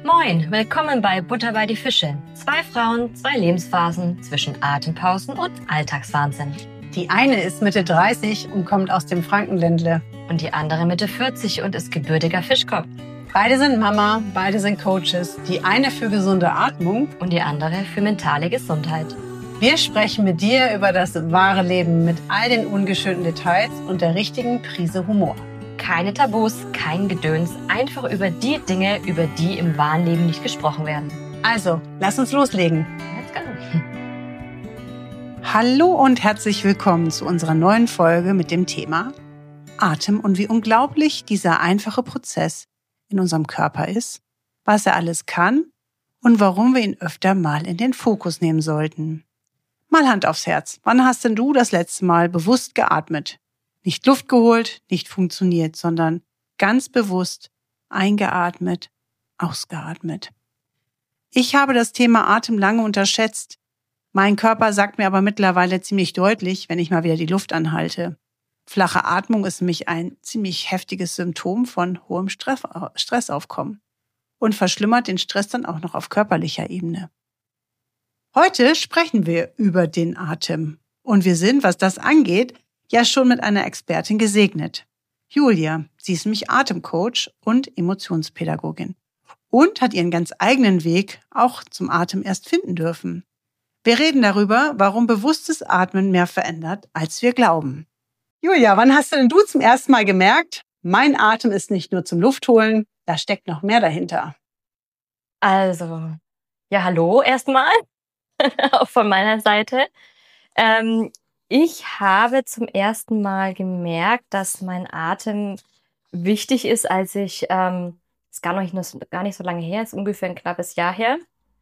Moin, willkommen bei Butter bei die Fische. 2 Frauen, 2 Lebensphasen zwischen Atempausen und Alltagswahnsinn. Die eine ist Mitte 30 und kommt aus dem Frankenländle. Und die andere Mitte 40 und ist gebürtiger Fischkopf. Beide sind Mama, beide sind Coaches. Die eine für gesunde Atmung und die andere für mentale Gesundheit. Wir sprechen mit dir über das wahre Leben mit all den ungeschönten Details und der richtigen Prise Humor. Keine Tabus, kein Gedöns, einfach über die Dinge, über die im wahren Leben nicht gesprochen werden. Also, lass uns loslegen. Let's go. Hallo und herzlich willkommen zu unserer neuen Folge mit dem Thema Atem und wie unglaublich dieser einfache Prozess in unserem Körper ist, was er alles kann und warum wir ihn öfter mal in den Fokus nehmen sollten. Mal Hand aufs Herz. Wann hast denn du das letzte Mal bewusst geatmet? Nicht Luft geholt, nicht funktioniert, sondern ganz bewusst eingeatmet, ausgeatmet. Ich habe das Thema Atem lange unterschätzt. Mein Körper sagt mir aber mittlerweile ziemlich deutlich, wenn ich mal wieder die Luft anhalte. Flache Atmung ist nämlich ein ziemlich heftiges Symptom von hohem Stressaufkommen und verschlimmert den Stress dann auch noch auf körperlicher Ebene. Heute sprechen wir über den Atem und wir sind, was das angeht, ja schon mit einer Expertin gesegnet. Julia, sie ist nämlich Atemcoach und Emotionspädagogin und hat ihren ganz eigenen Weg auch zum Atem erst finden dürfen. Wir reden darüber, warum bewusstes Atmen mehr verändert, als wir glauben. Julia, wann hast denn du zum ersten Mal gemerkt, mein Atem ist nicht nur zum Luftholen, da steckt noch mehr dahinter? Also, ja, hallo erstmal, auch von meiner Seite. Ich habe zum ersten Mal gemerkt, dass mein Atem wichtig ist, als ich, ist gar nicht so lange her, ist ungefähr ein knappes Jahr her,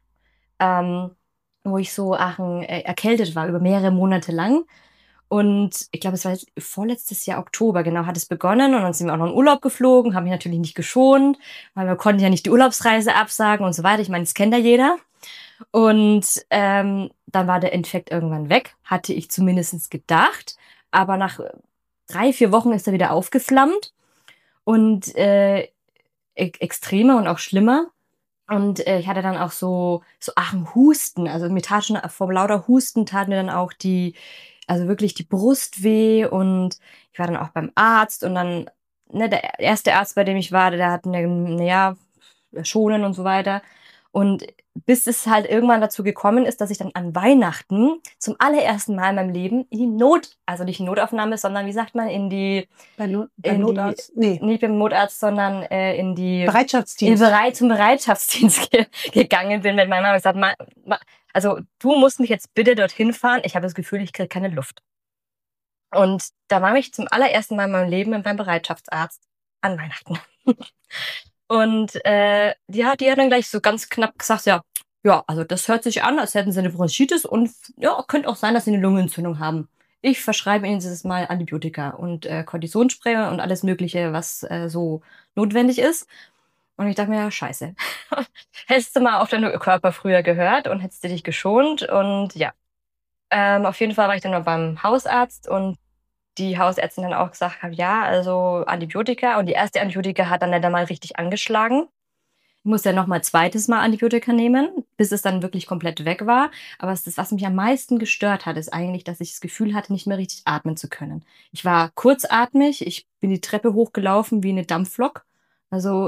wo ich so erkältet war über mehrere Monate lang. Und ich glaube, es war jetzt vorletztes Jahr Oktober, genau, hat es begonnen und dann sind wir auch noch in Urlaub geflogen, haben mich natürlich nicht geschont, weil wir konnten ja nicht die Urlaubsreise absagen und so weiter. Ich meine, das kennt ja jeder. Und dann war der Infekt irgendwann weg, hatte ich zumindest gedacht. Aber nach 3-4 Wochen ist er wieder aufgeflammt und extremer und auch schlimmer. Und ich hatte dann auch so Husten. Also mir tat schon vor lauter Husten tat mir dann auch also wirklich die Brust weh. Und ich war dann auch beim Arzt und dann, ne, der erste Arzt, bei dem ich war, der hat mir, schonen und so weiter. Und bis es halt irgendwann dazu gekommen ist, dass ich dann an Weihnachten zum allerersten Mal in meinem Leben also nicht in Notaufnahme, sondern wie sagt man, Beim Notarzt? Nee. Nicht beim Notarzt, sondern in die Bereitschaftsdienst. Zum Bereitschaftsdienst gegangen bin mit meiner Mama. Ich gesagt, also du musst mich jetzt bitte dorthin fahren. Ich habe das Gefühl, ich kriege keine Luft. Und da war ich zum allerersten Mal in meinem Leben beim Bereitschaftsarzt an Weihnachten. Und die hat dann gleich so ganz knapp gesagt, ja, also das hört sich an, als hätten sie eine Bronchitis und ja, könnte auch sein, dass sie eine Lungenentzündung haben. Ich verschreibe ihnen dieses Mal Antibiotika und Kortisonspray und alles Mögliche, was so notwendig ist. Und ich dachte mir, ja, scheiße. Hättest du mal auf deinen Körper früher gehört und hättest du dich geschont. Und ja, auf jeden Fall war ich dann noch beim Hausarzt und die Hausärztin dann auch gesagt hat, ja, also Antibiotika. Und die erste Antibiotika hat dann nicht einmal richtig angeschlagen. Ich musste ja noch mal zweites Mal Antibiotika nehmen, bis es dann wirklich komplett weg war. Aber das, was mich am meisten gestört hat, ist eigentlich, dass ich das Gefühl hatte, nicht mehr richtig atmen zu können. Ich war kurzatmig, ich bin die Treppe hochgelaufen wie eine Dampflok. Also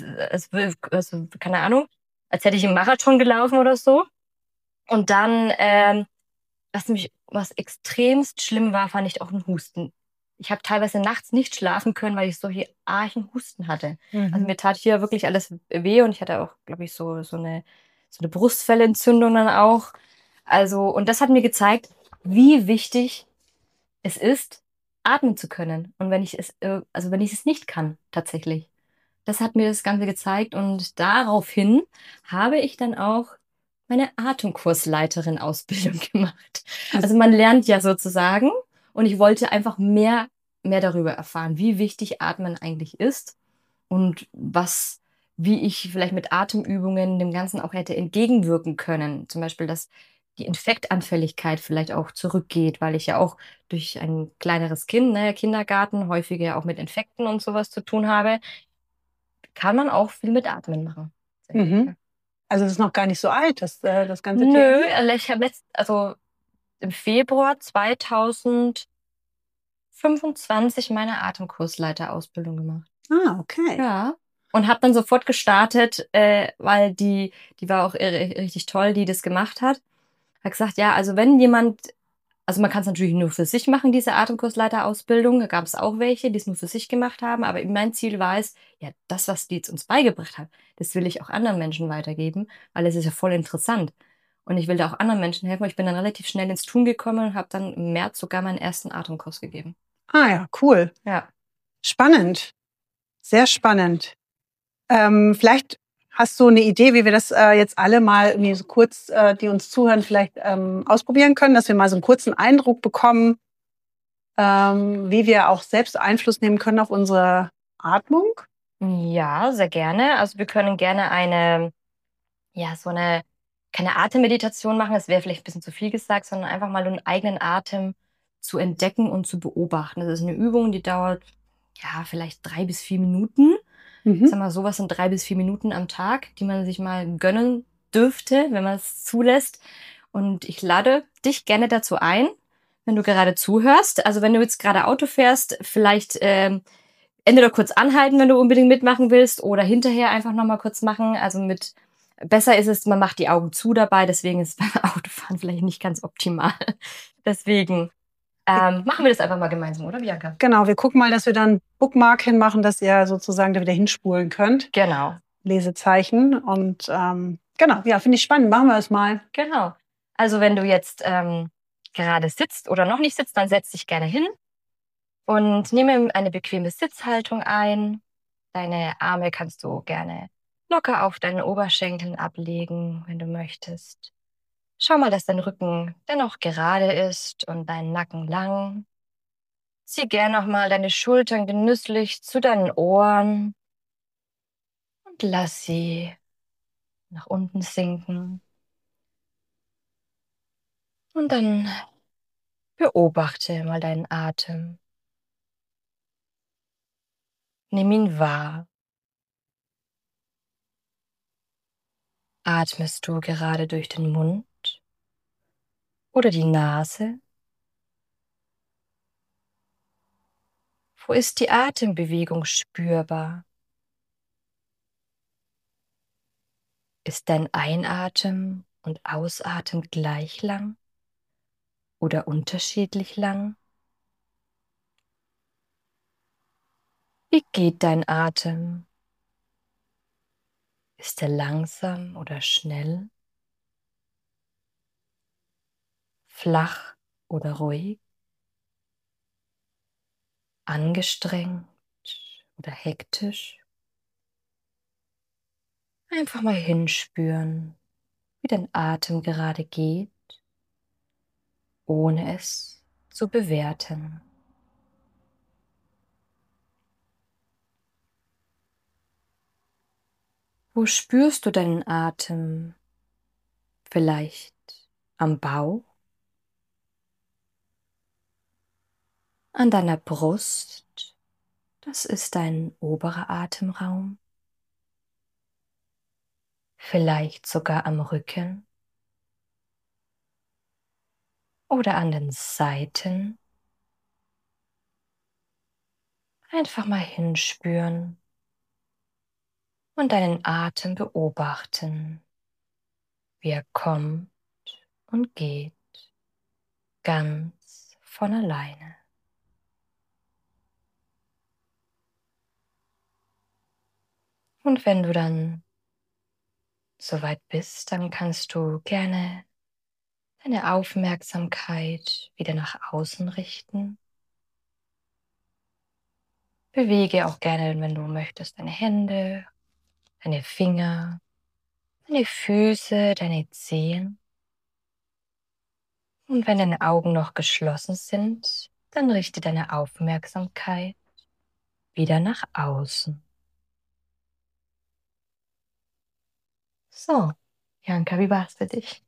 keine Ahnung, als hätte ich im Marathon gelaufen oder so. Und dann was extremst schlimm war, fand ich auch ein Husten. Ich habe teilweise nachts nicht schlafen können, weil ich solche archen Husten hatte. Mhm. Also mir tat hier wirklich alles weh und ich hatte auch, glaube ich, so eine Brustfellentzündung dann auch. Also, und das hat mir gezeigt, wie wichtig es ist, atmen zu können. Und wenn ich es nicht kann, tatsächlich. Das hat mir das Ganze gezeigt und daraufhin habe ich dann auch meine Atemkursleiterin-Ausbildung gemacht. Also man lernt ja sozusagen und ich wollte einfach mehr darüber erfahren, wie wichtig Atmen eigentlich ist und wie ich vielleicht mit Atemübungen dem Ganzen auch hätte entgegenwirken können. Zum Beispiel, dass die Infektanfälligkeit vielleicht auch zurückgeht, weil ich ja auch durch ein kleineres Kind, ne, Kindergarten, häufiger auch mit Infekten und sowas zu tun habe, kann man auch viel mit Atmen machen. Mhm. Also das ist noch gar nicht so alt, das ganze Nö, Thema? also ich habe also im Februar 2025 meine Atemkursleiterausbildung gemacht. Ah, okay. Ja. Und habe dann sofort gestartet, weil die war auch richtig toll, die das gemacht hat. Hat gesagt, ja, also wenn jemand, also man kann es natürlich nur für sich machen, diese Atemkursleiterausbildung. Da gab es auch welche, die es nur für sich gemacht haben. Aber mein Ziel war es, ja, das, was die jetzt uns beigebracht hat, das will ich auch anderen Menschen weitergeben, weil es ist ja voll interessant. Und ich will da auch anderen Menschen helfen. Ich bin dann relativ schnell ins Tun gekommen und habe dann im März sogar meinen ersten Atemkurs gegeben. Ah ja, cool. Ja. Spannend. Sehr spannend. Vielleicht hast du eine Idee, wie wir das jetzt alle mal irgendwie so kurz, die uns zuhören, vielleicht ausprobieren können, dass wir mal so einen kurzen Eindruck bekommen, wie wir auch selbst Einfluss nehmen können auf unsere Atmung. Ja, sehr gerne. Also wir können gerne keine Atemmeditation machen, das wäre vielleicht ein bisschen zu viel gesagt, sondern einfach mal den eigenen Atem zu entdecken und zu beobachten. Das ist eine Übung, die dauert, ja, vielleicht 3 bis 4 Minuten. Ich Mhm. sag mal, sowas sind 3 bis 4 Minuten am Tag, die man sich mal gönnen dürfte, wenn man es zulässt. Und ich lade dich gerne dazu ein, wenn du gerade zuhörst. Also wenn du jetzt gerade Auto fährst, vielleicht entweder kurz anhalten, wenn du unbedingt mitmachen willst, oder hinterher einfach nochmal kurz machen. Besser ist es, man macht die Augen zu dabei, deswegen ist es beim Autofahren vielleicht nicht ganz optimal. Deswegen machen wir das einfach mal gemeinsam, oder Bianca? Genau, wir gucken mal, dass wir dann Bookmark hinmachen, dass ihr sozusagen da wieder hinspulen könnt. Genau. Lesezeichen. Und genau, ja, finde ich spannend. Machen wir es mal. Genau. Also wenn du jetzt gerade sitzt oder noch nicht sitzt, dann setz dich gerne hin und nehme eine bequeme Sitzhaltung ein. Deine Arme kannst du gerne locker auf deinen Oberschenkeln ablegen, wenn du möchtest. Schau mal, dass dein Rücken dennoch gerade ist und dein Nacken lang. Zieh gern nochmal deine Schultern genüsslich zu deinen Ohren und lass sie nach unten sinken. Und dann beobachte mal deinen Atem. Nimm ihn wahr. Atmest du gerade durch den Mund oder die Nase? Wo ist die Atembewegung spürbar? Ist dein Einatmen und Ausatmen gleich lang oder unterschiedlich lang? Wie geht dein Atem? Ist er langsam oder schnell? Flach oder ruhig? Angestrengt oder hektisch? Einfach mal hinspüren, wie dein Atem gerade geht, ohne es zu bewerten. Wo spürst du deinen Atem? Vielleicht am Bauch, an deiner Brust? Das ist dein oberer Atemraum. Vielleicht sogar am Rücken oder an den Seiten. Einfach mal hinspüren und deinen Atem beobachten, wie er kommt und geht, ganz von alleine. Und wenn du dann soweit bist, dann kannst du gerne deine Aufmerksamkeit wieder nach außen richten. Bewege auch gerne, wenn du möchtest, deine Hände, deine Finger, deine Füße, deine Zehen. Und wenn deine Augen noch geschlossen sind, dann richte deine Aufmerksamkeit wieder nach außen. So, Janka, wie war es für dich?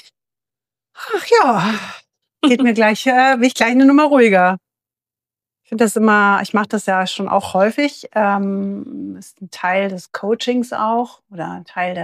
Ach ja, bin ich gleich eine Nummer ruhiger. finde das immer, ich mache das ja schon auch häufig. Ist ein Teil des Coachings auch oder ein Teil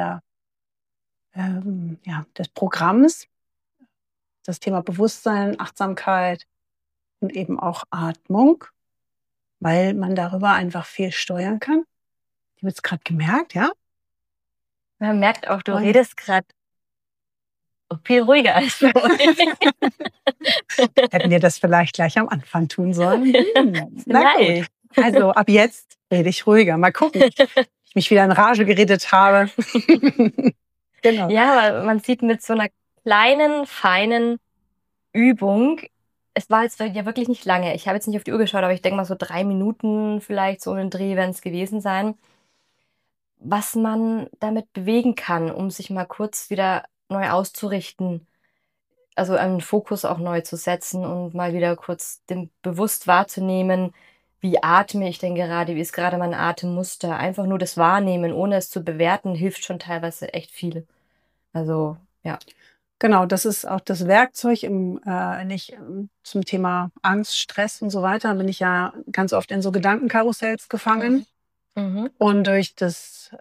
des Programms. Das Thema Bewusstsein, Achtsamkeit und eben auch Atmung, weil man darüber einfach viel steuern kann. Ich habe jetzt gerade gemerkt, ja. Man merkt auch, du redest gerade viel ruhiger als vorhin. Hätten wir das vielleicht gleich am Anfang tun sollen? Na gut. Also ab jetzt rede ich ruhiger. Mal gucken, ob ich mich wieder in Rage geredet habe. Genau. Ja, aber man sieht mit so einer kleinen, feinen Übung, es war jetzt ja wirklich nicht lange. Ich habe jetzt nicht auf die Uhr geschaut, aber ich denke mal so 3 Minuten vielleicht so einen Dreh werden es gewesen sein, was man damit bewegen kann, um sich mal kurz wieder neu auszurichten. Also einen Fokus auch neu zu setzen und mal wieder kurz den bewusst wahrzunehmen, wie atme ich denn gerade, wie ist gerade mein Atemmuster. Einfach nur das Wahrnehmen, ohne es zu bewerten, hilft schon teilweise echt viel. Also, ja. Genau, das ist auch das Werkzeug zum Thema Angst, Stress und so weiter, bin ich ja ganz oft in so Gedankenkarussells gefangen. Mhm. Und durch die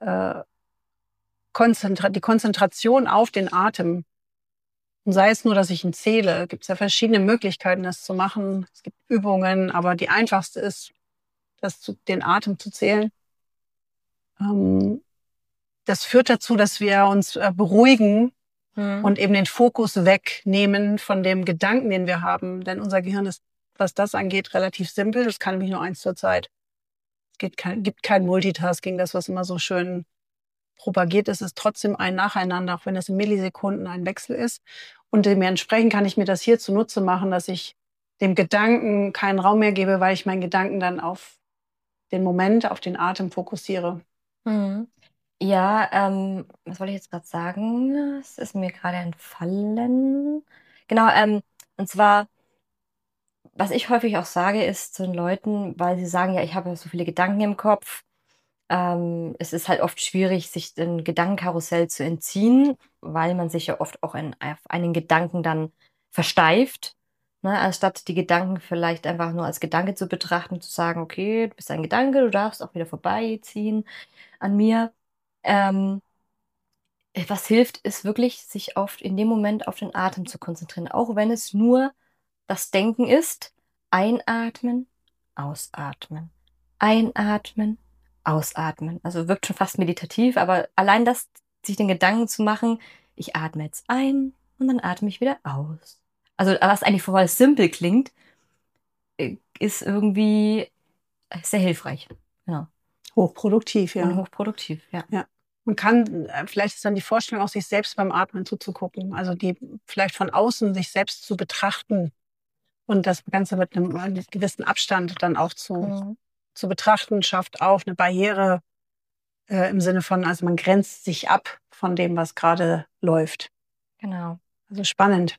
Konzentration auf den Atem, und sei es nur, dass ich ihn zähle, gibt es ja verschiedene Möglichkeiten, das zu machen. Es gibt Übungen, aber die einfachste ist, den Atem zu zählen. Das führt dazu, dass wir uns beruhigen und eben den Fokus wegnehmen von dem Gedanken, den wir haben. Denn unser Gehirn ist, was das angeht, relativ simpel. Das kann nämlich nur eins zur Zeit. Es gibt kein Multitasking, das, was immer so schön propagiert ist, ist trotzdem ein Nacheinander, auch wenn es in Millisekunden ein Wechsel ist. Und dementsprechend kann ich mir das hier zunutze machen, dass ich dem Gedanken keinen Raum mehr gebe, weil ich meinen Gedanken dann auf den Moment, auf den Atem fokussiere. Mhm. Ja, was wollte ich jetzt gerade sagen? Es ist mir gerade entfallen. Genau, und zwar, was ich häufig auch sage, ist zu den Leuten, weil sie sagen, ja, ich habe so viele Gedanken im Kopf. Es ist halt oft schwierig, sich dem Gedankenkarussell zu entziehen, weil man sich ja oft auch auf einen Gedanken dann versteift. Ne? Anstatt die Gedanken vielleicht einfach nur als Gedanke zu betrachten, zu sagen, okay, du bist ein Gedanke, du darfst auch wieder vorbeiziehen an mir. Ähm, Was hilft, ist wirklich, sich oft in dem Moment auf den Atem zu konzentrieren, auch wenn es nur das Denken ist. Einatmen, ausatmen, einatmen, ausatmen. Also wirkt schon fast meditativ, aber allein das, sich den Gedanken zu machen, ich atme jetzt ein und dann atme ich wieder aus. Also was eigentlich voll simpel klingt, ist irgendwie sehr hilfreich. Genau. Hochproduktiv, ja. Und hochproduktiv, ja. Ja. Man kann, vielleicht ist dann die Vorstellung auch, sich selbst beim Atmen zuzugucken. Also die vielleicht von außen sich selbst zu betrachten und das Ganze mit einem gewissen Abstand dann auch zu betrachten, schafft auch eine Barriere im Sinne von, also man grenzt sich ab von dem, was gerade läuft. Genau. Also spannend.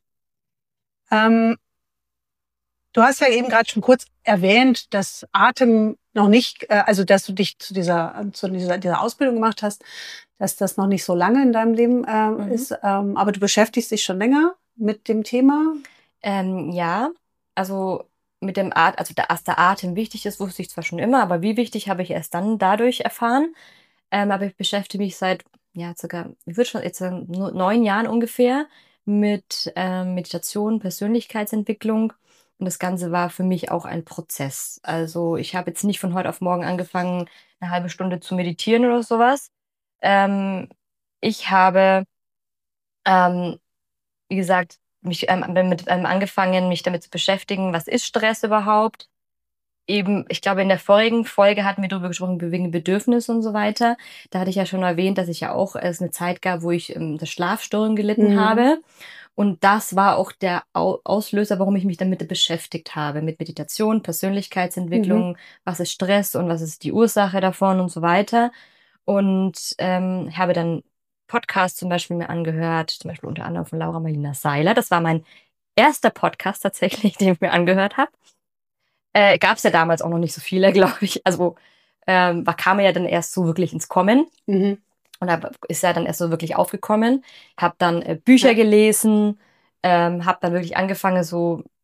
Du hast ja eben gerade schon kurz erwähnt, dass Atem noch nicht, also dass du dich zu dieser Ausbildung gemacht hast, dass das noch nicht so lange in deinem Leben ist. Aber du beschäftigst dich schon länger mit dem Thema? Ja, also mit dem dass der Atem wichtig ist, wusste ich zwar schon immer, aber wie wichtig habe ich erst dann dadurch erfahren. Aber ich beschäftige mich seit, ja, ich würde schon jetzt sagen, 9 Jahren ungefähr mit Meditation, Persönlichkeitsentwicklung. Und das Ganze war für mich auch ein Prozess. Also ich habe jetzt nicht von heute auf morgen angefangen, eine halbe Stunde zu meditieren oder sowas. Ich habe, ähm, wie gesagt, angefangen, mich damit zu beschäftigen, was ist Stress überhaupt? Eben, ich glaube, in der vorigen Folge hatten wir darüber gesprochen, wegen Bedürfnis und so weiter. Da hatte ich ja schon erwähnt, dass ich ja auch es eine Zeit gab, wo ich das Schlafstörungen gelitten habe. Und das war auch der Auslöser, warum ich mich damit beschäftigt habe. Mit Meditation, Persönlichkeitsentwicklung, was ist Stress und was ist die Ursache davon und so weiter. Und habe dann Podcasts zum Beispiel mir angehört, zum Beispiel unter anderem von Laura Marlina Seiler. Das war mein erster Podcast tatsächlich, den ich mir angehört habe. Gab es ja damals auch noch nicht so viele, glaube ich. Also kam er ja dann erst so wirklich ins Kommen. Und da ist er dann erst so wirklich aufgekommen. Habe dann Bücher gelesen, habe dann wirklich angefangen, so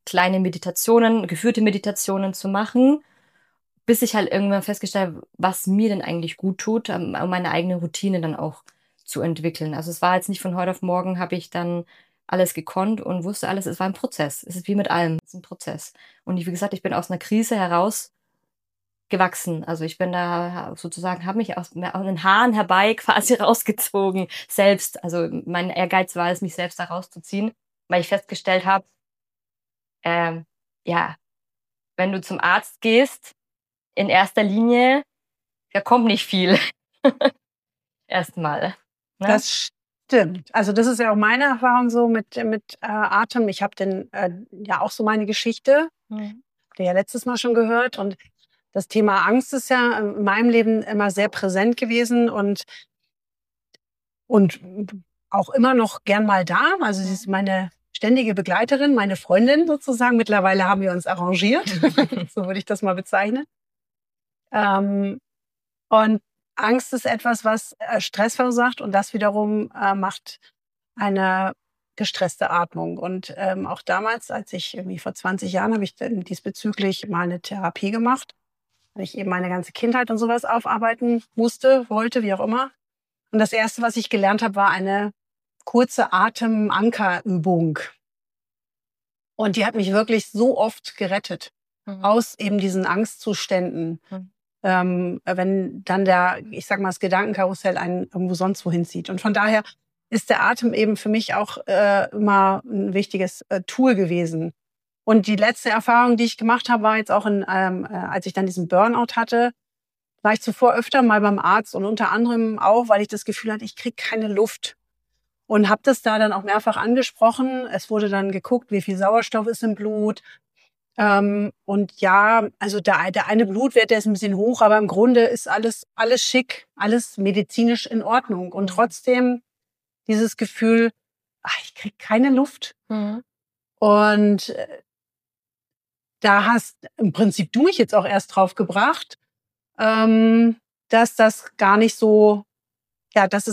kleine Meditationen, geführte Meditationen zu machen, bis ich halt irgendwann festgestellt habe, was mir denn eigentlich gut tut, um meine eigene Routine dann auch zu entwickeln. Also es war jetzt nicht von heute auf morgen, habe ich dann alles gekonnt und wusste alles. Es war ein Prozess. Es ist wie mit allem, es ist ein Prozess. Und wie gesagt, ich bin aus einer Krise heraus gewachsen. Also ich bin da sozusagen, habe mich aus den Haaren herbei quasi rausgezogen selbst. Also mein Ehrgeiz war es, mich selbst da rauszuziehen, weil ich festgestellt habe, ja, wenn du zum Arzt gehst, in erster Linie, da kommt nicht viel. Erstmal. Ne? Das stimmt. Also das ist ja auch meine Erfahrung so mit Atem. Ich habe ja auch so meine Geschichte, die ja letztes Mal schon gehört. Und das Thema Angst ist ja in meinem Leben immer sehr präsent gewesen und auch immer noch gern mal da. Also sie ist meine ständige Begleiterin, meine Freundin sozusagen. Mittlerweile haben wir uns arrangiert. So würde ich das mal bezeichnen. Und Angst ist etwas, was Stress verursacht und das wiederum macht eine gestresste Atmung. Und auch damals, als ich irgendwie vor 20 Jahren, habe ich dann diesbezüglich mal eine Therapie gemacht, weil ich eben meine ganze Kindheit und sowas aufarbeiten musste, wollte, wie auch immer. Und das Erste, was ich gelernt habe, war eine kurze Atemankerübung. Und die hat mich wirklich so oft gerettet aus eben diesen Angstzuständen. Wenn dann ich sag mal, das Gedankenkarussell einen irgendwo sonst wohin zieht. Und von daher ist der Atem eben für mich auch immer ein wichtiges Tool gewesen. Und die letzte Erfahrung, die ich gemacht habe, war jetzt auch als ich dann diesen Burnout hatte, war ich zuvor öfter mal beim Arzt und unter anderem auch, weil ich das Gefühl hatte, ich kriege keine Luft. Und habe das da dann auch mehrfach angesprochen. Es wurde dann geguckt, wie viel Sauerstoff ist im Blut. Und ja, also der eine Blutwert, der ist ein bisschen hoch, aber im Grunde ist alles schick, alles medizinisch in Ordnung. Und trotzdem dieses Gefühl, ich krieg keine Luft. Und da hast im Prinzip du mich jetzt auch erst drauf gebracht, dass das gar nicht so, ja, dass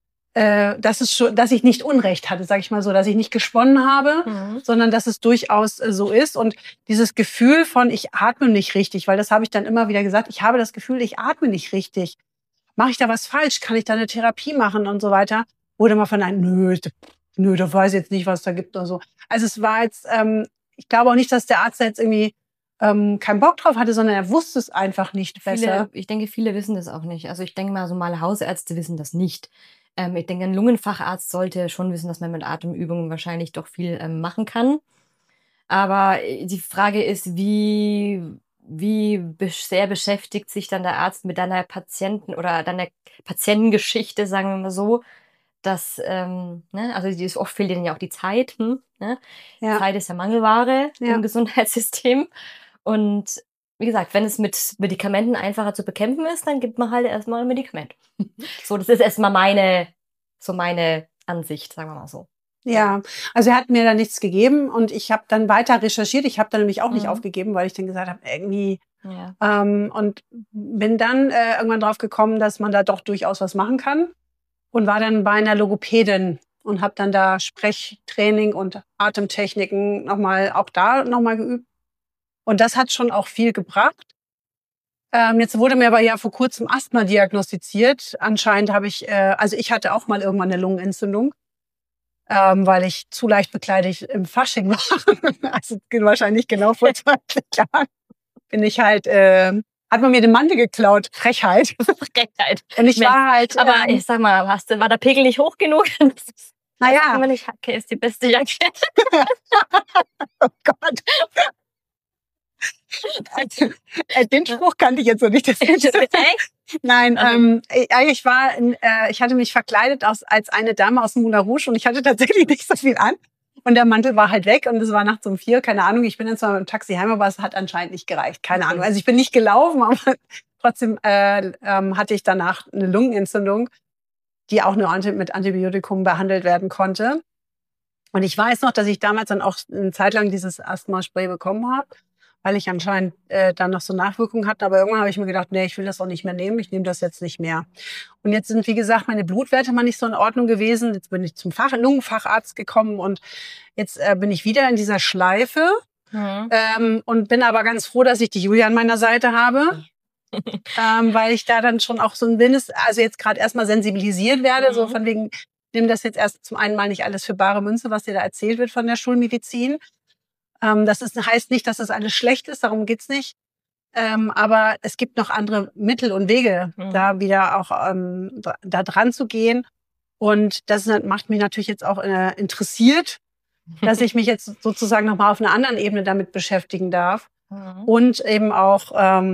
ich nicht Unrecht hatte, sage ich mal so, dass ich nicht gesponnen habe, sondern dass es durchaus so ist. Und dieses Gefühl von, ich atme nicht richtig, weil das habe ich dann immer wieder gesagt, ich habe das Gefühl, ich atme nicht richtig. Mache ich da was falsch? Kann ich da eine Therapie machen und so weiter? Wurde mal von einem, nö, da weiß ich jetzt nicht, was da gibt oder so. Also es war jetzt, ich glaube auch nicht, dass der Arzt da jetzt irgendwie keinen Bock drauf hatte, sondern er wusste es einfach nicht besser. Ich denke, viele wissen das auch nicht. Also ich denke mal, so normale Hausärzte wissen das nicht. Ich denke, ein Lungenfacharzt sollte schon wissen, dass man mit Atemübungen wahrscheinlich doch viel machen kann. Aber die Frage ist, wie sehr beschäftigt sich dann der Arzt mit deiner Patienten oder deiner Patientengeschichte, sagen wir mal so, dass, ne, also oft fehlt denen ja auch die Zeit. Ne? Ja. Zeit ist ja Mangelware im Gesundheitssystem. Und wie gesagt, wenn es mit Medikamenten einfacher zu bekämpfen ist, dann gibt man halt erstmal ein Medikament. So, das ist erstmal meine Ansicht, sagen wir mal so. Ja, also er hat mir da nichts gegeben und ich habe dann weiter recherchiert. Ich habe dann nämlich auch nicht aufgegeben, weil ich dann gesagt habe, irgendwie und bin dann irgendwann drauf gekommen, dass man da doch durchaus was machen kann und war dann bei einer Logopädin und habe dann da Sprechtraining und Atemtechniken nochmal geübt. Und das hat schon auch viel gebracht. Jetzt wurde mir aber ja vor kurzem Asthma diagnostiziert. Anscheinend habe ich ich hatte auch mal irgendwann eine Lungenentzündung, weil ich zu leicht bekleidet im Fasching war. Also wahrscheinlich genau vor 20 Jahren bin ich halt, hat man mir den Mantel geklaut. Frechheit. Frechheit. Und ich war halt... Aber ich sag mal, war der Pegel nicht hoch genug? Naja. Wenn ich Hacke ist die beste Jacke. Oh Gott. Den Spruch kannte ich jetzt noch nicht. Das Nein, ich hatte mich verkleidet als eine Dame aus dem Moulin Rouge und ich hatte tatsächlich nicht so viel an. Und der Mantel war halt weg und es war nachts um 4, keine Ahnung. Ich bin dann zwar mit dem Taxi heim, aber es hat anscheinend nicht gereicht. Keine Ahnung. Also ich bin nicht gelaufen, aber trotzdem hatte ich danach eine Lungenentzündung, die auch nur mit Antibiotikum behandelt werden konnte. Und ich weiß noch, dass ich damals dann auch eine Zeit lang dieses Asthma-Spray bekommen habe, weil ich anscheinend dann noch so Nachwirkungen hatte. Aber irgendwann habe ich mir gedacht, nee, ich will das auch nicht mehr nehmen. Ich nehme das jetzt nicht mehr. Und jetzt sind, wie gesagt, meine Blutwerte mal nicht so in Ordnung gewesen. Jetzt bin ich zum Lungenfacharzt gekommen und jetzt bin ich wieder in dieser Schleife. Und bin aber ganz froh, dass ich die Julia an meiner Seite habe. Weil ich da dann schon auch so also jetzt gerade erstmal sensibilisiert werde, so von wegen, nimm das jetzt erst zum einen mal nicht alles für bare Münze, was dir da erzählt wird von der Schulmedizin. Heißt nicht, dass das alles schlecht ist, darum geht's nicht. Aber es gibt noch andere Mittel und Wege, da wieder auch da dran zu gehen. Und das macht mich natürlich jetzt auch interessiert, dass ich mich jetzt sozusagen nochmal auf einer anderen Ebene damit beschäftigen darf. Und eben auch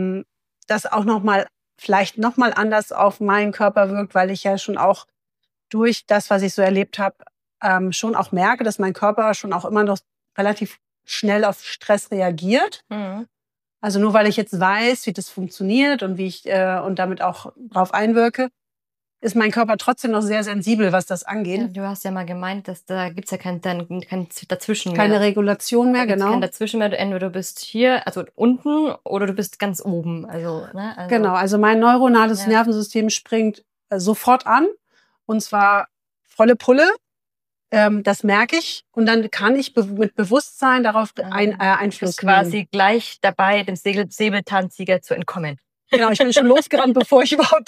das auch vielleicht nochmal anders auf meinen Körper wirkt, weil ich ja schon auch durch das, was ich so erlebt habe, schon auch merke, dass mein Körper schon auch immer noch relativ schnell auf Stress reagiert. Also nur weil ich jetzt weiß, wie das funktioniert und wie ich und damit auch drauf einwirke, ist mein Körper trotzdem noch sehr sensibel, was das angeht. Ja, du hast ja mal gemeint, dass da gibt's ja kein Dazwischen mehr. Keine Regulation mehr, genau. Kein Dazwischen mehr. Entweder du bist hier, also unten, oder du bist ganz oben. Genau, also mein neuronales Nervensystem springt sofort an. Und zwar volle Pulle. Das merke ich. Und dann kann ich mit Bewusstsein darauf Einfluss nehmen. Quasi gleich dabei, dem Säbelzahntiger zu entkommen. Genau, ich bin schon losgerannt, bevor ich überhaupt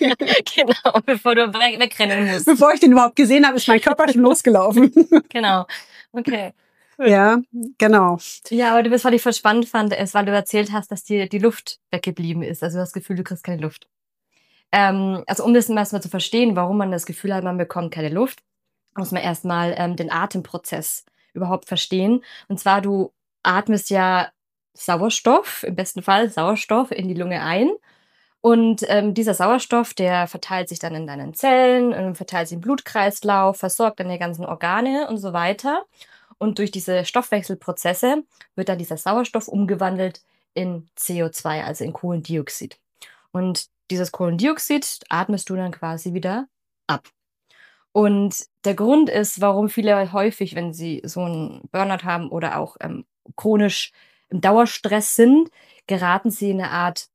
genau, bevor du wegrennen musst. Bevor ich den überhaupt gesehen habe, ist mein Körper schon losgelaufen. Genau, okay. Ja, genau. Ja, aber was ich voll spannend fand, ist, weil du erzählt hast, dass dir die Luft weggeblieben ist. Also du hast das Gefühl, du kriegst keine Luft. Also um das erstmal zu verstehen, warum man das Gefühl hat, man bekommt keine Luft, muss man erstmal den Atemprozess überhaupt verstehen. Und zwar, du atmest ja Sauerstoff, im besten Fall Sauerstoff in die Lunge ein. Und dieser Sauerstoff, der verteilt sich dann in deinen Zellen, verteilt sich im Blutkreislauf, versorgt deine ganzen Organe und so weiter. Und durch diese Stoffwechselprozesse wird dann dieser Sauerstoff umgewandelt in CO2, also in Kohlendioxid. Und dieses Kohlendioxid atmest du dann quasi wieder ab. Und der Grund ist, warum viele häufig, wenn sie so einen Burnout haben oder auch chronisch im Dauerstress sind, geraten sie in eine Art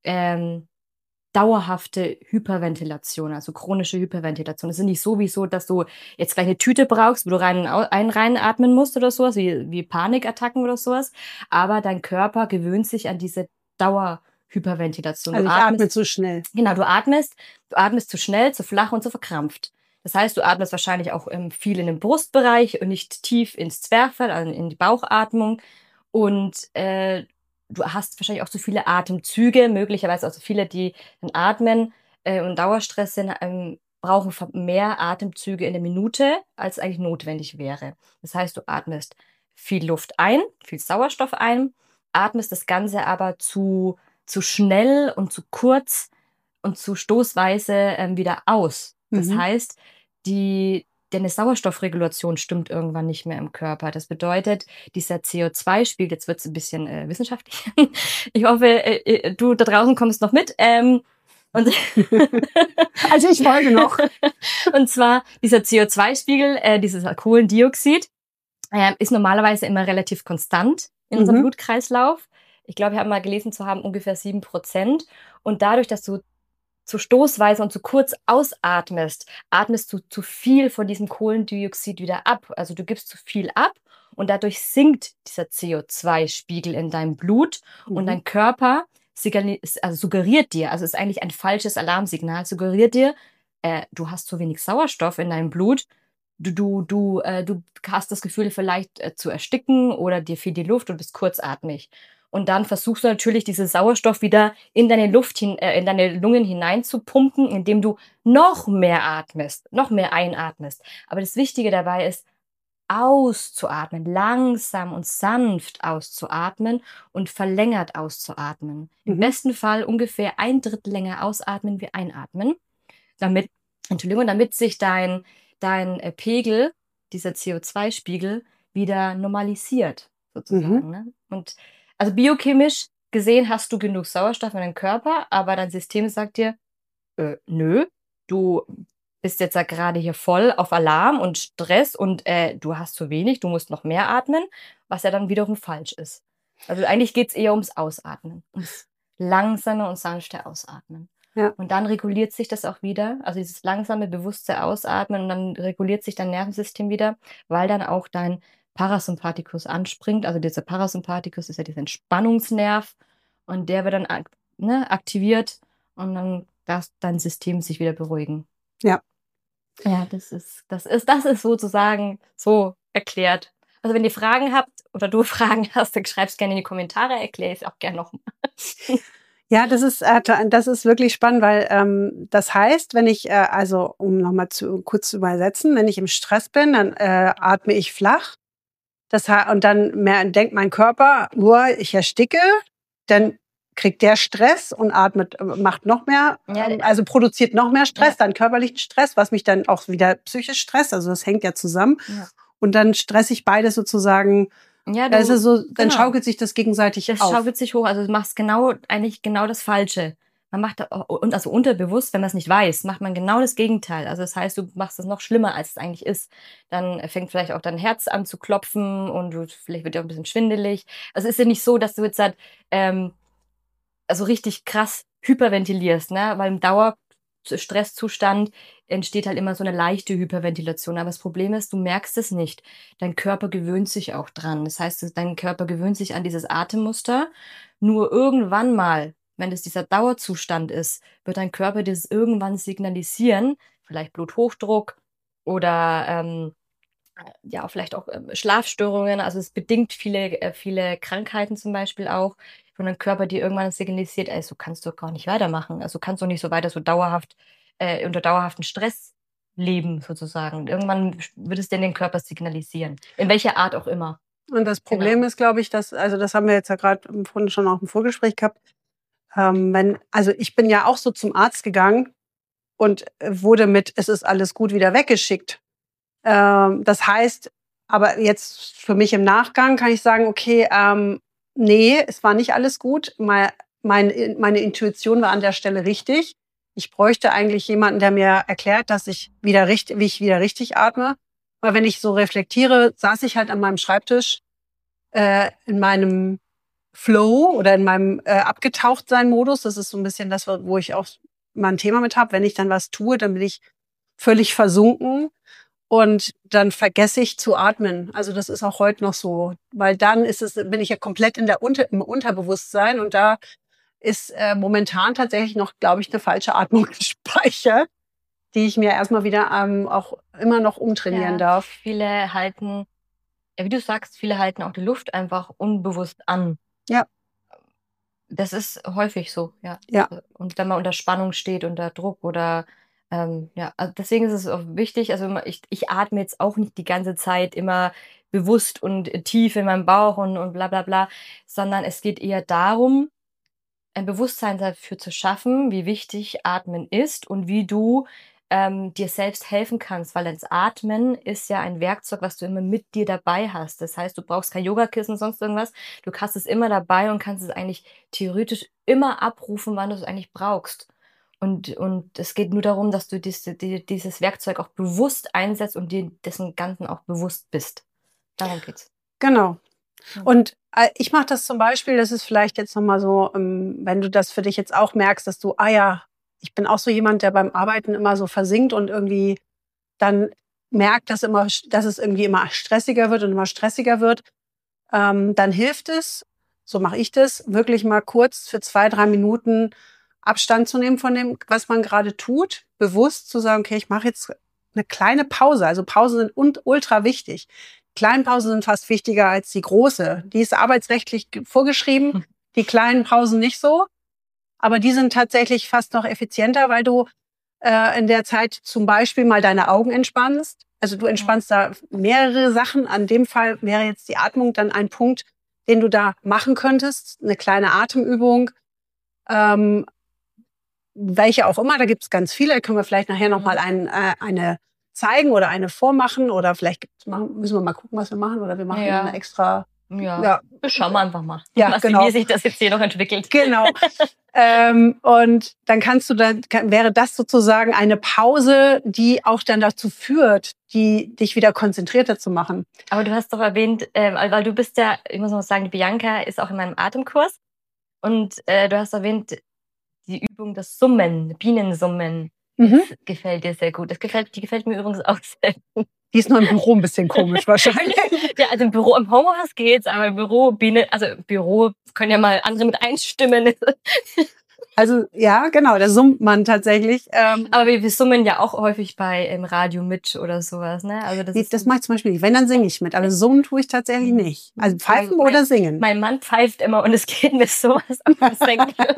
dauerhafte Hyperventilation, also chronische Hyperventilation. Es ist nicht sowieso, dass du jetzt gleich eine Tüte brauchst, wo du reinatmen musst oder sowas, wie Panikattacken oder sowas. Aber dein Körper gewöhnt sich an diese Dauerhyperventilation. Also ich atme zu schnell. Genau, du atmest zu schnell, zu flach und zu verkrampft. Das heißt, du atmest wahrscheinlich auch viel in den Brustbereich und nicht tief ins Zwerchfell, also in die Bauchatmung. Und du hast wahrscheinlich auch so viele Atemzüge, möglicherweise auch so viele, die dann atmen und Dauerstress sind, brauchen mehr Atemzüge in der Minute, als eigentlich notwendig wäre. Das heißt, du atmest viel Luft ein, viel Sauerstoff ein, atmest das Ganze aber zu schnell und zu kurz und zu stoßweise wieder aus. Das heißt, deine Sauerstoffregulation stimmt irgendwann nicht mehr im Körper. Das bedeutet, dieser CO2-Spiegel, jetzt wird es ein bisschen wissenschaftlich. Ich hoffe, du da draußen kommst noch mit. Also ich folge noch. Und zwar dieser CO2-Spiegel, dieses Kohlendioxid, ist normalerweise immer relativ konstant in unserem Blutkreislauf. Ich glaube, ich habe mal gelesen zu haben, ungefähr 7%. Und dadurch, dass du zu stoßweise und zu kurz ausatmest, atmest du zu viel von diesem Kohlendioxid wieder ab. Also du gibst zu viel ab und dadurch sinkt dieser CO2-Spiegel in deinem Blut und dein Körper suggeriert dir, also ist eigentlich ein falsches Alarmsignal, suggeriert dir, du hast zu wenig Sauerstoff in deinem Blut, du hast das Gefühl vielleicht zu ersticken oder dir fehlt die Luft und bist kurzatmig. Und dann versuchst du natürlich, diesen Sauerstoff wieder in deine in deine Lungen hinein zu pumpen, indem du noch mehr atmest, noch mehr einatmest. Aber das Wichtige dabei ist, auszuatmen, langsam und sanft auszuatmen und verlängert auszuatmen. Im besten Fall ungefähr 1/3 länger ausatmen wie einatmen, damit sich dein Pegel, dieser CO2-Spiegel, wieder normalisiert, sozusagen. Ne? Und also biochemisch gesehen hast du genug Sauerstoff in deinem Körper, aber dein System sagt dir, nö, du bist jetzt gerade hier voll auf Alarm und Stress und du hast zu wenig, du musst noch mehr atmen, was ja dann wiederum falsch ist. Also eigentlich geht's eher ums Ausatmen, ums langsame und sanfte Ausatmen. Ja. Und dann reguliert sich das auch wieder, also dieses langsame, bewusste Ausatmen und dann reguliert sich dein Nervensystem wieder, weil dann auch dein Parasympathikus anspringt. Also dieser Parasympathikus ist ja dieser Entspannungsnerv und der wird dann aktiviert und dann darf dein System sich wieder beruhigen. Ja. Ja, das ist sozusagen so erklärt. Also wenn ihr Fragen habt oder du Fragen hast, dann schreib's gerne in die Kommentare, erkläre ich es auch gerne nochmal. Ja, das ist wirklich spannend, weil das heißt, wenn ich, also um nochmal kurz zu übersetzen, wenn ich im Stress bin, dann atme ich flach. Und dann denkt mein Körper, ich ersticke, dann kriegt der Stress und macht noch mehr, also produziert noch mehr Stress, dann körperlichen Stress, was mich dann auch wieder psychisch stresst. Also das hängt ja zusammen. Ja. Und dann stresse ich beides sozusagen. Ja, dann schaukelt sich das gegenseitig auf. Das schaukelt sich hoch. Also du machst eigentlich genau das Falsche. Man macht, also unterbewusst, wenn man es nicht weiß, macht man genau das Gegenteil. Also das heißt, du machst es noch schlimmer, als es eigentlich ist. Dann fängt vielleicht auch dein Herz an zu klopfen und vielleicht wird dir auch ein bisschen schwindelig. Also es ist ja nicht so, dass du jetzt also richtig krass hyperventilierst, ne? Weil im Dauerstresszustand entsteht halt immer so eine leichte Hyperventilation. Aber das Problem ist, du merkst es nicht. Dein Körper gewöhnt sich auch dran. Das heißt, dein Körper gewöhnt sich an dieses Atemmuster. Nur irgendwann mal, wenn das dieser Dauerzustand ist, wird dein Körper das irgendwann signalisieren. Vielleicht Bluthochdruck oder ja, vielleicht auch Schlafstörungen. Also es bedingt viele Krankheiten zum Beispiel auch, wo dein Körper dir irgendwann signalisiert, ey, so kannst du gar nicht weitermachen. Also kannst du nicht so weiter so dauerhaft unter dauerhaften Stress leben sozusagen. Irgendwann wird es dir den Körper signalisieren. In welcher Art auch immer. Und das Problem ist, glaube ich, das haben wir jetzt ja gerade vorhin schon auch im Vorgespräch gehabt. Also ich bin ja auch so zum Arzt gegangen und wurde es ist alles gut wieder weggeschickt. Das heißt, aber jetzt für mich im Nachgang kann ich sagen, okay, nee, es war nicht alles gut. Meine Intuition war an der Stelle richtig. Ich bräuchte eigentlich jemanden, der mir erklärt, wie ich wieder richtig atme. Weil wenn ich so reflektiere, saß ich halt an meinem Schreibtisch in meinem Flow oder in meinem Abgetauchtsein-Modus. Das ist so ein bisschen das, wo ich auch mal ein Thema mit habe. Wenn ich dann was tue, dann bin ich völlig versunken. Und dann vergesse ich zu atmen. Also das ist auch heute noch so, weil dann bin ich ja komplett im Unterbewusstsein und da ist momentan tatsächlich noch, glaube ich, eine falsche Atmung gespeichert, die ich mir erstmal wieder auch immer noch umtrainieren darf. Viele halten, ja, wie du sagst, viele halten auch die Luft einfach unbewusst an. Ja. Das ist häufig so, ja. Ja. Und wenn man unter Spannung steht, unter Druck oder ja, also deswegen ist es auch wichtig, also ich atme jetzt auch nicht die ganze Zeit immer bewusst und tief in meinem Bauch und bla bla bla, sondern es geht eher darum, ein Bewusstsein dafür zu schaffen, wie wichtig Atmen ist und wie du dir selbst helfen kannst, weil das Atmen ist ja ein Werkzeug, was du immer mit dir dabei hast. Das heißt, du brauchst kein Yogakissen, sonst irgendwas. Du hast es immer dabei und kannst es eigentlich theoretisch immer abrufen, wann du es eigentlich brauchst. Und es geht nur darum, dass du dieses Werkzeug auch bewusst einsetzt und dir dessen Ganzen auch bewusst bist. Darum geht's. Genau. Und ich mache das zum Beispiel, das ist vielleicht jetzt nochmal so, wenn du das für dich jetzt auch merkst, dass du, ich bin auch so jemand, der beim Arbeiten immer so versinkt und irgendwie dann merkt, dass es irgendwie immer stressiger wird und immer stressiger wird, dann hilft es, so mache ich das, wirklich mal kurz für 2-3 Minuten Abstand zu nehmen von dem, was man gerade tut, bewusst zu sagen, okay, ich mache jetzt eine kleine Pause. Also Pausen sind ultra wichtig. Kleine Pausen sind fast wichtiger als die große. Die ist arbeitsrechtlich vorgeschrieben, die kleinen Pausen nicht so. Aber die sind tatsächlich fast noch effizienter, weil du in der Zeit zum Beispiel mal deine Augen entspannst. Also du entspannst da mehrere Sachen. An dem Fall wäre jetzt die Atmung dann ein Punkt, den du da machen könntest. Eine kleine Atemübung. Welche auch immer, da gibt es ganz viele. Da können wir vielleicht nachher nochmal eine zeigen oder eine vormachen. Oder vielleicht müssen wir mal gucken, was wir machen. Oder wir machen eine extra... Ja, schauen wir einfach mal, genau. Wie sich das jetzt hier noch entwickelt. Genau. Und dann wäre das sozusagen eine Pause, die auch dann dazu führt, dich wieder konzentrierter zu machen. Aber du hast doch erwähnt, weil du bist ja, ich muss mal sagen, die Bianca ist auch in meinem Atemkurs. Und du hast erwähnt, die Übung, das Summen, Bienensummen, das gefällt dir sehr gut. Die gefällt mir übrigens auch sehr gut. Die ist nur im Büro ein bisschen komisch wahrscheinlich. Ja, also im Büro, im Homeoffice geht's, aber im Büro, Büro können ja mal andere mit einstimmen. Also ja, genau, da summt man tatsächlich. Aber wir summen ja auch häufig im Radio mit oder sowas, ne? Also das mache ich zum Beispiel nicht. Wenn, dann singe ich mit. Aber summen tue ich tatsächlich nicht. Also pfeifen oder singen. Mein Mann pfeift immer und es geht mir sowas auf den Senkel.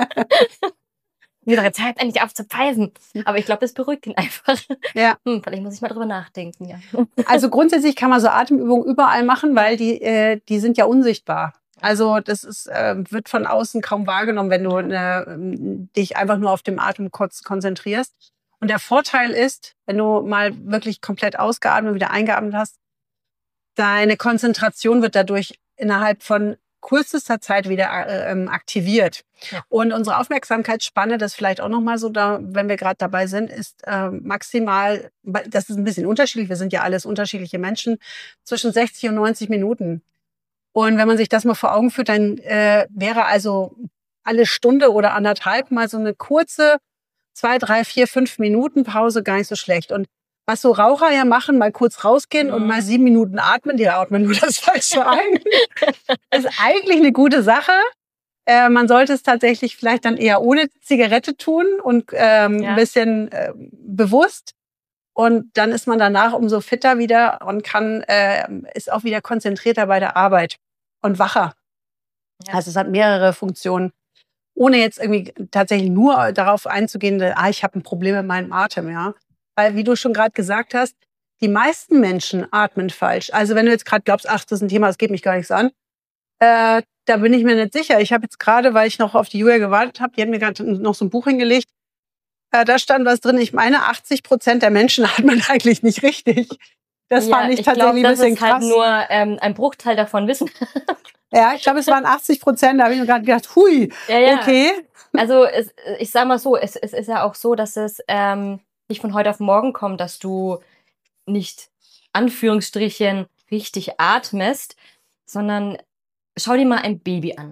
Ich sage, jetzt hört endlich auf zu pfeifen. Aber ich glaube, das beruhigt ihn einfach. Ja. Vielleicht muss ich mal drüber nachdenken, ja. Also grundsätzlich kann man so Atemübungen überall machen, weil die sind ja unsichtbar. Also das ist, wird von außen kaum wahrgenommen, wenn du dich einfach nur auf dem Atem kurz konzentrierst. Und der Vorteil ist, wenn du mal wirklich komplett ausgeatmet und wieder eingeatmet hast, deine Konzentration wird dadurch innerhalb von kürzester Zeit wieder aktiviert. Ja. Und unsere Aufmerksamkeitsspanne, das vielleicht auch nochmal so, wenn wir gerade dabei sind, ist maximal, das ist ein bisschen unterschiedlich, wir sind ja alles unterschiedliche Menschen, zwischen 60 und 90 Minuten. Und wenn man sich das mal vor Augen führt, dann wäre also alle Stunde oder anderthalb mal so eine kurze 2, 3, 4, 5 Minuten Pause gar nicht so schlecht. Und was so Raucher ja machen, mal kurz rausgehen und mal 7 Minuten atmen, die atmen nur das Falsche ein. Das ist eigentlich eine gute Sache. Man sollte es tatsächlich vielleicht dann eher ohne Zigarette tun und ein bisschen bewusst. Und dann ist man danach umso fitter wieder und ist auch wieder konzentrierter bei der Arbeit und wacher. Ja. Also es hat mehrere Funktionen. Ohne jetzt irgendwie tatsächlich nur darauf einzugehen, ich habe ein Problem mit meinem Atem, ja. Weil, wie du schon gerade gesagt hast, die meisten Menschen atmen falsch. Also wenn du jetzt gerade glaubst, das ist ein Thema, das geht mich gar nichts an, da bin ich mir nicht sicher. Ich habe jetzt gerade, weil ich noch auf die Julia gewartet habe, die hat mir gerade noch so ein Buch hingelegt, da stand was drin. Ich meine, 80% der Menschen atmen eigentlich nicht richtig. Das fand ich tatsächlich ein bisschen krass. Das ist halt nur ein Bruchteil davon wissen. Ja, ich glaube, es waren 80%. Da habe ich mir gerade gedacht, hui, okay. Also ich sag mal so, es ist ja auch so, dass es nicht von heute auf morgen kommt, dass du nicht, Anführungsstrichen, richtig atmest, sondern schau dir mal ein Baby an.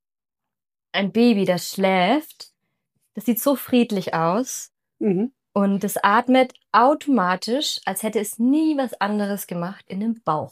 Ein Baby, das schläft, das sieht so friedlich aus und das atmet automatisch, als hätte es nie was anderes gemacht, in den Bauch.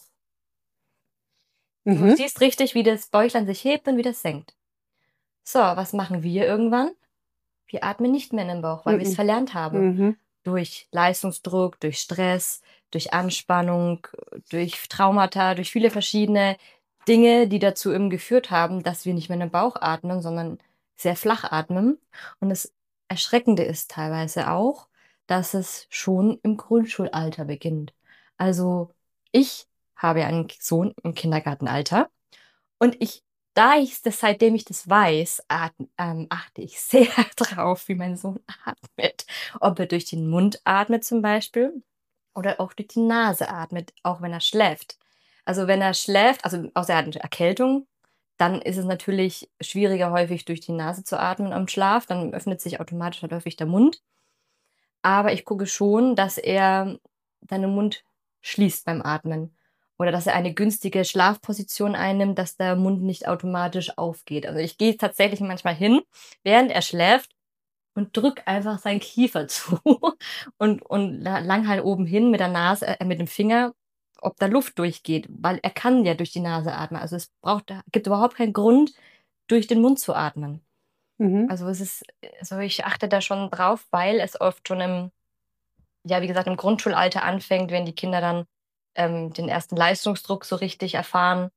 Du siehst richtig, wie das Bäuchlein sich hebt und wieder senkt. So, was machen wir irgendwann? Wir atmen nicht mehr in den Bauch, weil wir es verlernt haben. Durch Leistungsdruck, durch Stress, durch Anspannung, durch Traumata, durch viele verschiedene Dinge, die dazu eben geführt haben, dass wir nicht mehr in den Bauch atmen, sondern sehr flach atmen. Und das Erschreckende ist teilweise auch, dass es schon im Grundschulalter beginnt. Also ich habe ja einen Sohn im Kindergartenalter und seitdem ich das weiß, achte ich sehr drauf, wie mein Sohn atmet. Ob er durch den Mund atmet zum Beispiel oder auch durch die Nase atmet, auch wenn er schläft. Also wenn er schläft, also außer er hat eine Erkältung, dann ist es natürlich schwieriger, häufig durch die Nase zu atmen am Schlaf. Dann öffnet sich automatisch halt häufig der Mund. Aber ich gucke schon, dass er seinen Mund schließt beim Atmen. Oder dass er eine günstige Schlafposition einnimmt, dass der Mund nicht automatisch aufgeht. Also ich gehe tatsächlich manchmal hin, während er schläft und drück einfach seinen Kiefer zu und lang halt oben hin mit der Nase, mit dem Finger, ob da Luft durchgeht, weil er kann ja durch die Nase atmen. Also gibt überhaupt keinen Grund, durch den Mund zu atmen. Also ich achte da schon drauf, weil es oft schon wie gesagt, im Grundschulalter anfängt, wenn die Kinder dann den ersten Leistungsdruck so richtig erfahren,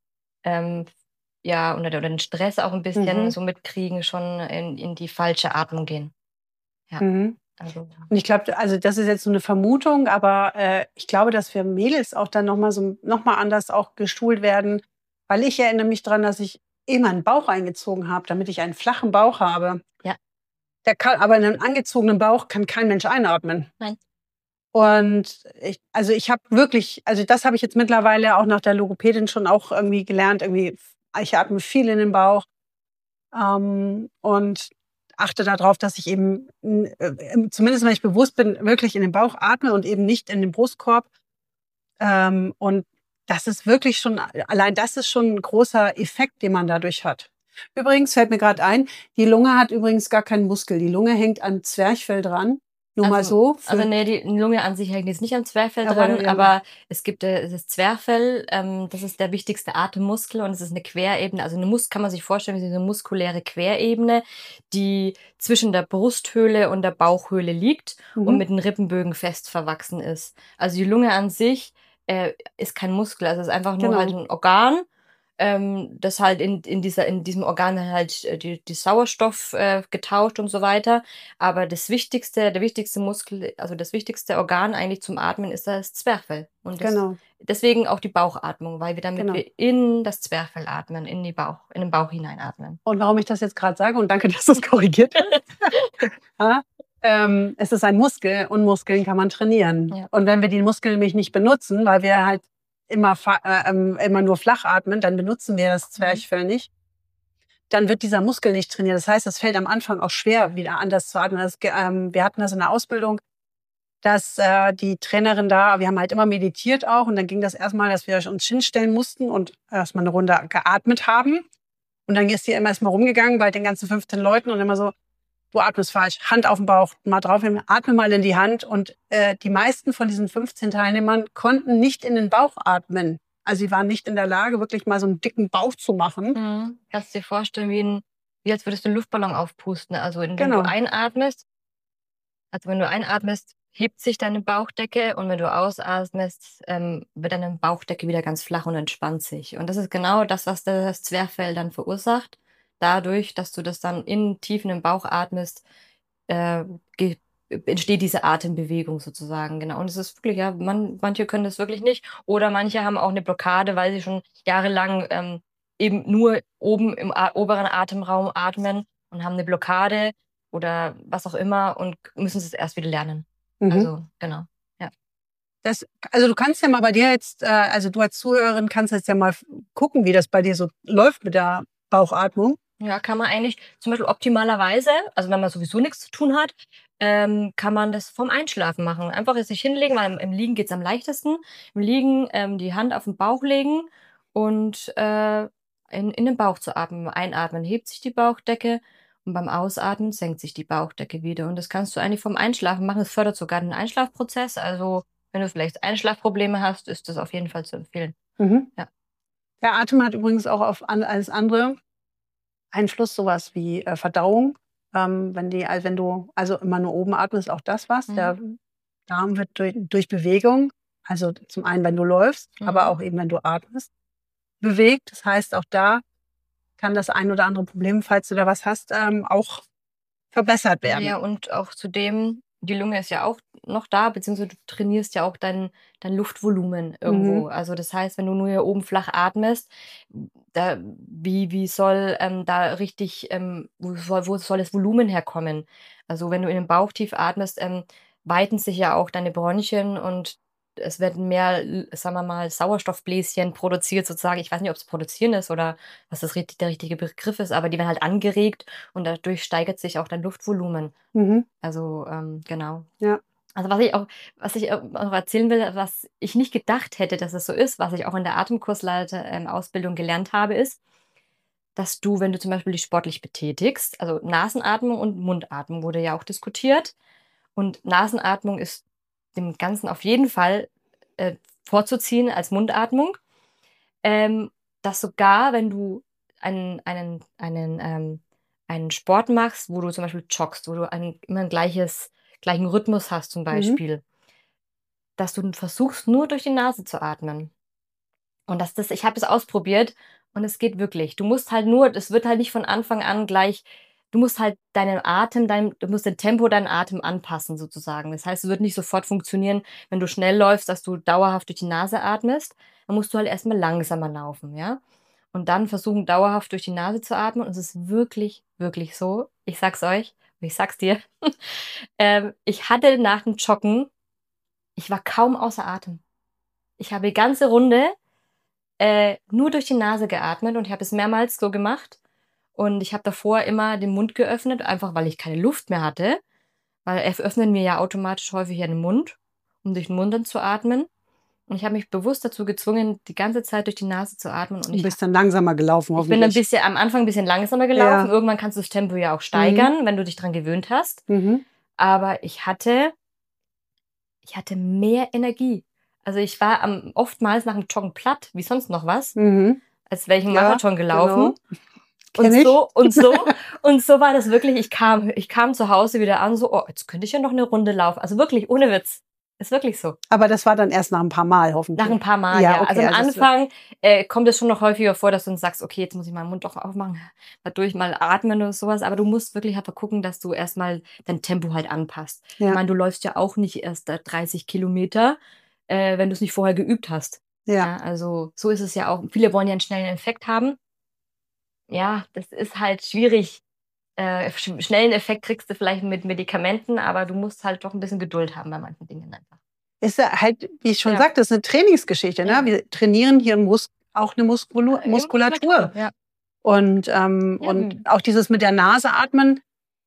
oder den Stress auch ein bisschen so mitkriegen, schon in die falsche Atmung gehen. Ja. Also, und ich glaube, also das ist jetzt so eine Vermutung, aber ich glaube, dass wir Mädels auch dann noch mal anders auch geschult werden, weil ich erinnere mich daran, dass ich immer einen Bauch eingezogen habe, damit ich einen flachen Bauch habe. Ja. Aber in einem angezogenen Bauch kann kein Mensch einatmen. Nein. Und ich habe wirklich, also das habe ich jetzt mittlerweile auch nach der Logopädin schon auch irgendwie gelernt. Ich atme viel in den Bauch und achte darauf, dass ich eben, zumindest wenn ich bewusst bin, wirklich in den Bauch atme und eben nicht in den Brustkorb. Und das ist wirklich allein das ist schon ein großer Effekt, den man dadurch hat. Übrigens fällt mir gerade ein, die Lunge hat übrigens gar keinen Muskel. Die Lunge hängt am Zwerchfell dran. Nur mal so. Also nee, die Lunge an sich hängt jetzt nicht am Zwerchfell Aber, dran, ja. aber es gibt das Zwerchfell, das ist der wichtigste Atemmuskel und es ist eine Querebene. Also kann man sich vorstellen, wie eine muskuläre Querebene, die zwischen der Brusthöhle und der Bauchhöhle liegt und mit den Rippenbögen fest verwachsen ist. Also die Lunge an sich ist kein Muskel, also es ist einfach nur halt ein Organ, das halt in diesem Organ halt die Sauerstoff getauscht und so weiter. Aber der wichtigste Muskel, also das wichtigste Organ eigentlich zum Atmen ist das Zwerchfell. Und deswegen auch die Bauchatmung, weil wir in das Zwerchfell atmen, in den Bauch hineinatmen. Und warum ich das jetzt gerade sage, und danke, dass du es korrigiert hast. Ja, es ist ein Muskel und Muskeln kann man trainieren. Ja. Und wenn wir die Muskeln nämlich nicht benutzen, weil wir halt immer nur flach atmen, dann benutzen wir das Zwerchfell nicht. Dann wird dieser Muskel nicht trainiert. Das heißt, es fällt am Anfang auch schwer, wieder anders zu atmen. Wir hatten das in der Ausbildung, dass die Trainerin da, wir haben halt immer meditiert auch und dann ging das erstmal, dass wir uns hinstellen mussten und erstmal eine Runde geatmet haben. Und dann ist sie immer erstmal rumgegangen bei den ganzen 15 Leuten und immer so, du atmest falsch, Hand auf den Bauch, mal drauf, atme mal in die Hand. Und die meisten von diesen 15 Teilnehmern konnten nicht in den Bauch atmen. Also sie waren nicht in der Lage, wirklich mal so einen dicken Bauch zu machen. Kannst du dir vorstellen, wie als würdest du einen Luftballon aufpusten. Also wenn du einatmest, hebt sich deine Bauchdecke und wenn du ausatmest, wird deine Bauchdecke wieder ganz flach und entspannt sich. Und das ist genau das, was das Zwerchfell dann verursacht. Dadurch, dass du das dann tief in den Bauch atmest, entsteht diese Atembewegung sozusagen, genau. Und es ist wirklich, ja, manche können das wirklich nicht. Oder manche haben auch eine Blockade, weil sie schon jahrelang eben nur oben im oberen Atemraum atmen und haben eine Blockade oder was auch immer und müssen es erst wieder lernen. Also, genau, ja. Also du kannst ja mal bei dir jetzt, also du als Zuhörerin kannst jetzt ja mal gucken, wie das bei dir so läuft mit der Bauchatmung. Ja, kann man eigentlich zum Beispiel optimalerweise, also wenn man sowieso nichts zu tun hat, kann man das vorm Einschlafen machen. Einfach jetzt sich hinlegen, weil im Liegen geht's am leichtesten. Im Liegen die Hand auf den Bauch legen und in den Bauch zu atmen. Beim Einatmen hebt sich die Bauchdecke und beim Ausatmen senkt sich die Bauchdecke wieder. Und das kannst du eigentlich vorm Einschlafen machen. Es fördert sogar den Einschlafprozess. Also wenn du vielleicht Einschlafprobleme hast, ist das auf jeden Fall zu empfehlen. Ja. Der Atem hat übrigens auch auf alles andere Einfluss, sowas wie Verdauung. Wenn du also immer nur oben atmest, auch das was. Der Darm wird durch Bewegung, also zum einen, wenn du läufst, aber auch eben, wenn du atmest, bewegt. Das heißt, auch da kann das ein oder andere Problem, falls du da was hast, auch verbessert werden. Ja, und auch zudem, die Lunge ist ja auch noch da, beziehungsweise du trainierst ja auch dein Luftvolumen irgendwo. Also das heißt, wenn du nur hier oben flach atmest, wie soll da richtig, wo soll das Volumen herkommen? Also wenn du in den Bauch tief atmest, weiten sich ja auch deine Bronchien und es werden mehr, sagen wir mal, Sauerstoffbläschen produziert sozusagen. Ich weiß nicht, ob es produzieren ist oder was der richtige Begriff ist, aber die werden halt angeregt und dadurch steigert sich auch dein Luftvolumen. Also, genau. Ja. Also was ich auch erzählen will, was ich nicht gedacht hätte, dass es so ist, was ich auch in der Atemkursleiter-Ausbildung gelernt habe, ist, dass du, wenn du zum Beispiel dich sportlich betätigst, also Nasenatmung und Mundatmung wurde ja auch diskutiert. Und Nasenatmung ist dem Ganzen auf jeden Fall vorzuziehen als Mundatmung. Dass sogar, wenn du einen Sport machst, wo du zum Beispiel joggst, wo du immer gleichen Rhythmus hast zum Beispiel, dass du versuchst, nur durch die Nase zu atmen. Und ich habe es ausprobiert und es geht wirklich. Du musst halt es wird halt nicht von Anfang an gleich, du musst halt du musst den Tempo deinen Atem anpassen sozusagen. Das heißt, es wird nicht sofort funktionieren, wenn du schnell läufst, dass du dauerhaft durch die Nase atmest. Dann musst du halt erstmal langsamer laufen, ja? Und dann versuchen, dauerhaft durch die Nase zu atmen. Und es ist wirklich, wirklich so. Ich sag's euch, ich sag's dir. Ich hatte nach dem Joggen, ich war kaum außer Atem. Ich habe die ganze Runde nur durch die Nase geatmet und ich habe es mehrmals so gemacht. Und ich habe davor immer den Mund geöffnet, einfach weil ich keine Luft mehr hatte. Weil öffnen wir ja automatisch häufig den Mund, um durch den Mund dann zu atmen. Und ich habe mich bewusst dazu gezwungen, die ganze Zeit durch die Nase zu atmen. Und du bist dann langsamer gelaufen, hoffentlich. Ich bin am Anfang ein bisschen langsamer gelaufen. Ja. Irgendwann kannst du das Tempo ja auch steigern, wenn du dich dran gewöhnt hast. aber ich hatte mehr Energie. Also ich war oftmals nach dem Joggen platt, wie sonst noch was, als wäre ich einen Marathon gelaufen. Genau. Und Kenn ich. so war das wirklich. Ich kam zu Hause wieder an, so, oh, jetzt könnte ich ja noch eine Runde laufen. Also wirklich, ohne Witz. Ist wirklich so. Aber das war dann erst nach ein paar Mal, hoffentlich. Nach ein paar Mal, ja. Okay, Also am Anfang kommt es schon noch häufiger vor, dass du dann sagst, okay, jetzt muss ich meinen Mund doch aufmachen, mal atmen oder sowas. Aber du musst wirklich halt gucken, dass du erstmal dein Tempo halt anpasst. Ja. Ich meine, du läufst ja auch nicht erst 30 Kilometer, wenn du es nicht vorher geübt hast. Ja. Also so ist es ja auch. Viele wollen ja einen schnellen Effekt haben. Ja, das ist halt schwierig. Schnellen Effekt kriegst du vielleicht mit Medikamenten, aber du musst halt doch ein bisschen Geduld haben bei manchen Dingen einfach. Ist ja halt, wie ich schon sagte, ist eine Trainingsgeschichte. Ne? Ja. Wir trainieren hier auch eine Muskulatur. Ja. Und auch dieses mit der Nase atmen,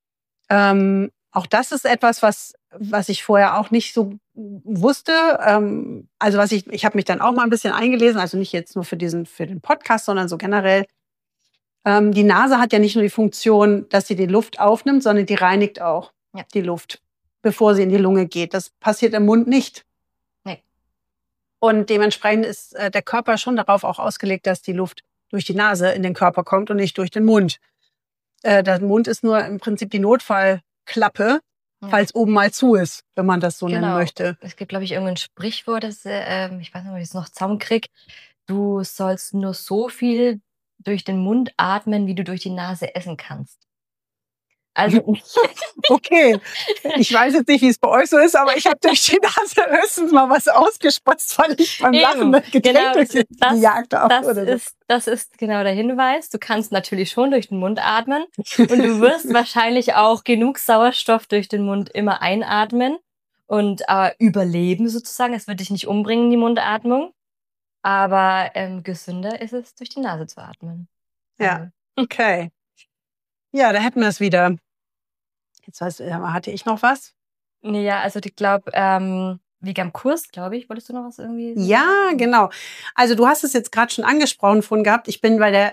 auch das ist etwas, was ich vorher auch nicht so wusste. Also ich habe mich dann auch mal ein bisschen eingelesen, also nicht jetzt nur für den Podcast, sondern so generell. Die Nase hat ja nicht nur die Funktion, dass sie die Luft aufnimmt, sondern die reinigt auch die Luft, bevor sie in die Lunge geht. Das passiert im Mund nicht. Nee. Und dementsprechend ist der Körper schon darauf auch ausgelegt, dass die Luft durch die Nase in den Körper kommt und nicht durch den Mund. Der Mund ist nur im Prinzip die Notfallklappe, falls oben mal zu ist, wenn man das so nennen möchte. Es gibt, glaube ich, irgendein Sprichwort, das, ich weiß nicht, ob ich es noch zusammenkriege. Du sollst nur so viel durch den Mund atmen, wie du durch die Nase essen kannst. Also okay, ich weiß jetzt nicht, wie es bei euch so ist, aber ich habe durch die Nase höchstens mal was ausgespotzt, weil ich beim Lachen das Getränk durch die gejagt habe. Das ist genau der Hinweis. Du kannst natürlich schon durch den Mund atmen und du wirst wahrscheinlich auch genug Sauerstoff durch den Mund immer einatmen und überleben sozusagen. Es wird dich nicht umbringen, die Mundatmung, aber gesünder ist es, durch die Nase zu atmen. Ja, okay. Ja, da hätten wir es wieder. Jetzt hatte ich noch was? Ja, also ich glaube, wie am Kurs, glaube ich. Wolltest du noch was irgendwie sagen? Ja, genau. Also du hast es jetzt gerade schon angesprochen vorhin gehabt. Ich bin bei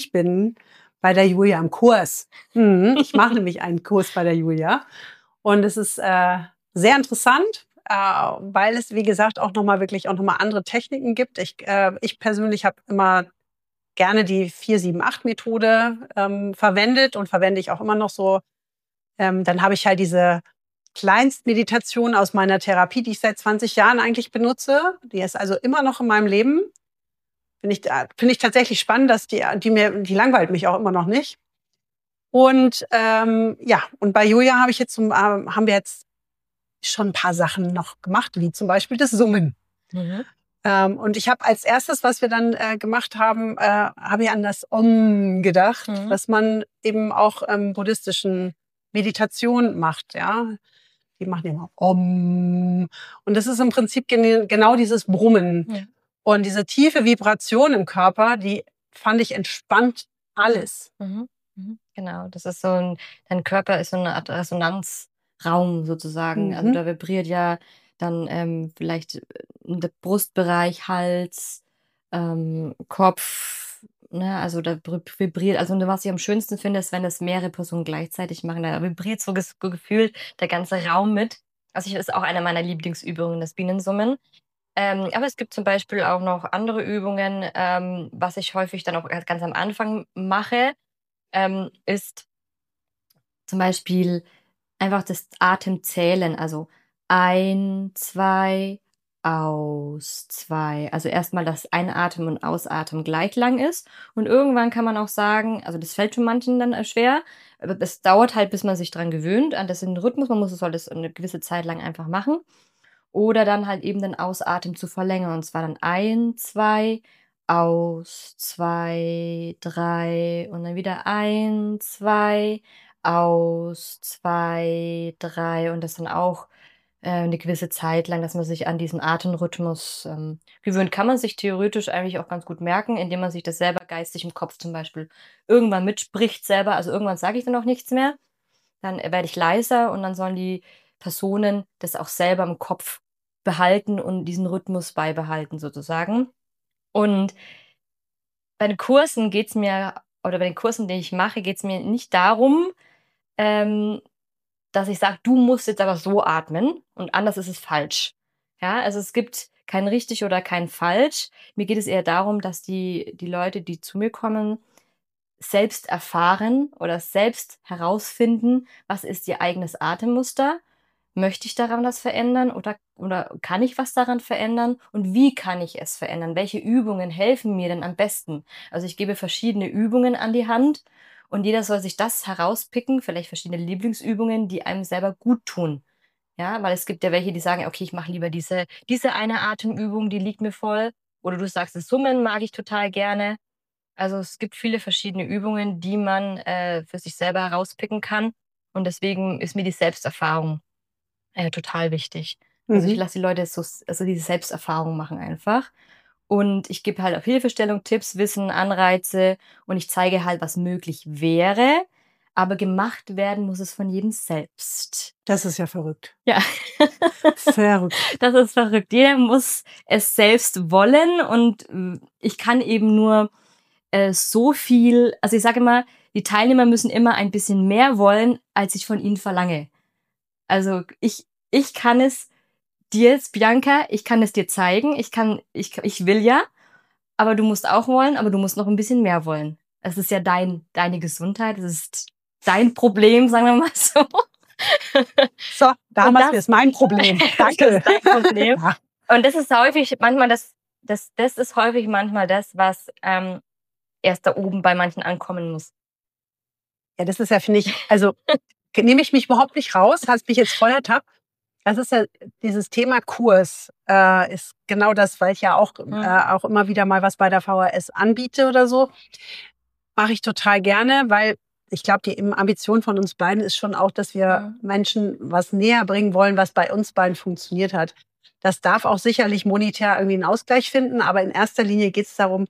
der Julia im Kurs. Ich mache nämlich einen Kurs bei der Julia. Und es ist sehr interessant, weil es, wie gesagt, auch nochmal andere Techniken gibt. Ich persönlich habe immer gerne die 4-7-8-Methode verwendet und verwende ich auch immer noch so. Dann habe ich halt diese Kleinstmeditation aus meiner Therapie, die ich seit 20 Jahren eigentlich benutze. Die ist also immer noch in meinem Leben. Finde ich tatsächlich spannend, dass die langweilt mich auch immer noch nicht. Und und bei Julia haben wir jetzt schon ein paar Sachen noch gemacht, wie zum Beispiel das Summen. Und ich habe als erstes, was wir dann gemacht haben, habe ich an das Om gedacht, was man eben auch buddhistischen Meditation macht, ja. Die machen immer Om. Und das ist im Prinzip genau dieses Brummen. Ja. Und diese tiefe Vibration im Körper, die fand ich entspannt alles. Genau, das ist dein Körper ist so eine Art Resonanzraum sozusagen. Also da vibriert ja dann vielleicht der Brustbereich, Hals, Kopf, ne? Also da vibriert, also was ich am schönsten finde, ist, wenn das mehrere Personen gleichzeitig machen. Da vibriert so gefühlt der ganze Raum mit. Also das ist auch eine meiner Lieblingsübungen, das Bienensummen. Aber es gibt zum Beispiel auch noch andere Übungen, was ich häufig dann auch ganz am Anfang mache, ist zum Beispiel einfach das Atemzählen. Also 1, 2, aus, 2. Also erstmal, dass Einatmen und Ausatmen gleich lang ist. Und irgendwann kann man auch sagen, also das fällt schon manchen dann schwer, aber das dauert halt, bis man sich dran gewöhnt, an den Rhythmus. Soll das eine gewisse Zeit lang einfach machen. Oder dann halt eben den Ausatmen zu verlängern. Und zwar dann 1, 2, aus, 2, 3 und dann wieder 1, 2, aus, 2, 3 und das dann auch eine gewisse Zeit lang, dass man sich an diesen Atemrhythmus gewöhnt. Kann man sich theoretisch eigentlich auch ganz gut merken, indem man sich das selber geistig im Kopf zum Beispiel irgendwann mitspricht selber. Also irgendwann sage ich dann auch nichts mehr. Dann werde ich leiser und dann sollen die Personen das auch selber im Kopf behalten und diesen Rhythmus beibehalten sozusagen. Und bei den Kursen bei den Kursen, die ich mache, geht es mir nicht darum, dass ich sage, du musst jetzt aber so atmen und anders ist es falsch. Ja, also es gibt kein richtig oder kein falsch. Mir geht es eher darum, dass die Leute, die zu mir kommen, selbst erfahren oder selbst herausfinden, was ist ihr eigenes Atemmuster. Möchte ich daran was verändern oder kann ich was daran verändern? Und wie kann ich es verändern? Welche Übungen helfen mir denn am besten? Also ich gebe verschiedene Übungen an die Hand und jeder soll sich das herauspicken, vielleicht verschiedene Lieblingsübungen, die einem selber gut tun. Ja, weil es gibt ja welche, die sagen, okay, ich mache lieber diese eine Atemübung, die liegt mir voll. Oder du sagst, das Summen mag ich total gerne. Also es gibt viele verschiedene Übungen, die man für sich selber herauspicken kann. Und deswegen ist mir die Selbsterfahrung total wichtig. Also ich Mhm. lasse die Leute also diese Selbsterfahrung machen einfach. Und ich gebe halt auf Hilfestellung, Tipps, Wissen, Anreize und ich zeige halt, was möglich wäre. Aber gemacht werden muss es von jedem selbst. Das ist ja verrückt. Ja, Verrückt. das ist verrückt. Jeder muss es selbst wollen und ich kann eben nur so viel, also ich sage immer, die Teilnehmer müssen immer ein bisschen mehr wollen, als ich von ihnen verlange. Also ich kann es dir jetzt, Bianca, ich kann es dir zeigen, ich will ja, aber du musst auch wollen, aber du musst noch ein bisschen mehr wollen. Es ist ja deine Gesundheit, es ist dein Problem, sagen wir mal so. So, Und damals ist mein Problem. das Danke. ist dein Problem. Ja. Und das ist häufig manchmal das ist häufig manchmal das, was erst da oben bei manchen ankommen muss. Ja, das ist ja, finde ich, also nehme ich mich überhaupt nicht raus, hast mich jetzt voll ertappt. Das ist ja dieses Thema Kurs, ist genau das, weil ich ja auch immer wieder mal was bei der VHS anbiete oder so. Mache ich total gerne, weil ich glaube, die Ambition von uns beiden ist schon auch, dass wir Menschen was näher bringen wollen, was bei uns beiden funktioniert hat. Das darf auch sicherlich monetär irgendwie einen Ausgleich finden, aber in erster Linie geht es darum,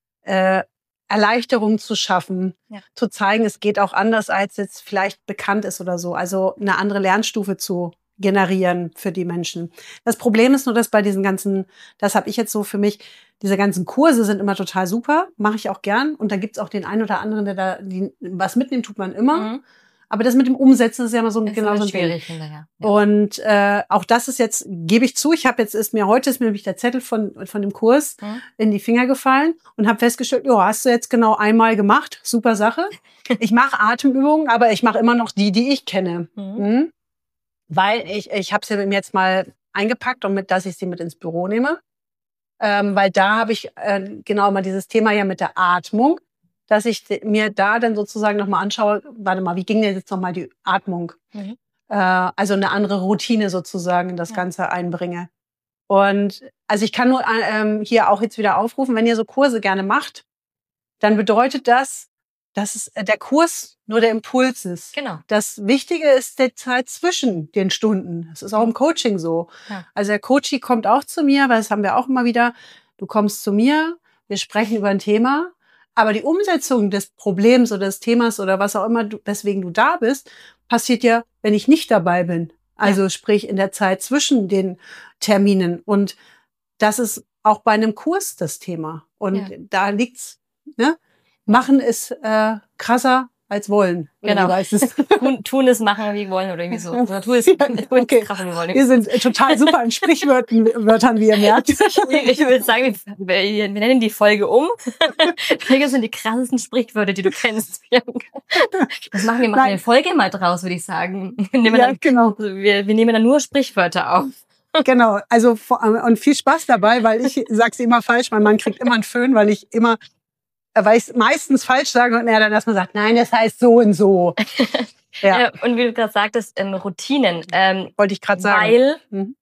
Erleichterung zu schaffen, zu zeigen, es geht auch anders, als jetzt vielleicht bekannt ist oder so. Also eine andere Lernstufe zu generieren für die Menschen. Das Problem ist nur, dass bei diesen ganzen, das habe ich jetzt so für mich, diese ganzen Kurse sind immer total super, mache ich auch gern. Und da gibt's auch den einen oder anderen, der da was mitnimmt, tut man immer. Mhm. Aber das mit dem Umsetzen ist ja immer so Ist genau immer so ein Ding. schwierig hinterher. Ja. Und auch das ist jetzt, gebe ich zu, heute ist mir nämlich der Zettel von dem Kurs in die Finger gefallen und habe festgestellt, ja, hast du jetzt genau einmal gemacht, super Sache. Ich mache Atemübungen, aber ich mache immer noch die ich kenne. Mhm. Weil ich habe sie mir jetzt mal eingepackt und dass ich sie mit ins Büro nehme. Weil da habe ich genau mal dieses Thema ja mit der Atmung, dass ich mir da dann sozusagen nochmal anschaue, warte mal, wie ging denn jetzt nochmal die Atmung? Also eine andere Routine sozusagen in das Ganze einbringe. Und also ich kann nur hier auch jetzt wieder aufrufen, wenn ihr so Kurse gerne macht, dann bedeutet das, dass der Kurs nur der Impuls ist. Genau. Das Wichtige ist die Zeit zwischen den Stunden. Das ist auch im Coaching so. Ja. Also der Coachie kommt auch zu mir, weil das haben wir auch immer wieder. Du kommst zu mir, wir sprechen über ein Thema, aber die Umsetzung des Problems oder des Themas oder was auch immer, weswegen du da bist, passiert ja, wenn ich nicht dabei bin. Also sprich in der Zeit zwischen den Terminen. Und das ist auch bei einem Kurs das Thema. Und da liegt's, ne? Machen ist krasser als wollen. Genau. Tun ist machen wie wollen oder irgendwie so. Oder tu ist krasser wie wollen. Wir sind total super in Sprichwörtern, wie ihr merkt. Ich würde sagen, wir nennen die Folge um. Folge sind die krassesten Sprichwörter, die du kennst. Was machen wir? Machen eine Folge mal draus, würde ich sagen. Wir nehmen dann nur Sprichwörter auf. Genau, also und viel Spaß dabei, weil ich sag's immer falsch. Mein Mann kriegt immer einen Föhn, weil ich es meistens falsch sage und er dann erstmal sagt, nein, das heißt so und so. Ja. Und wie du gerade sagtest, Routinen. Wollte ich gerade sagen.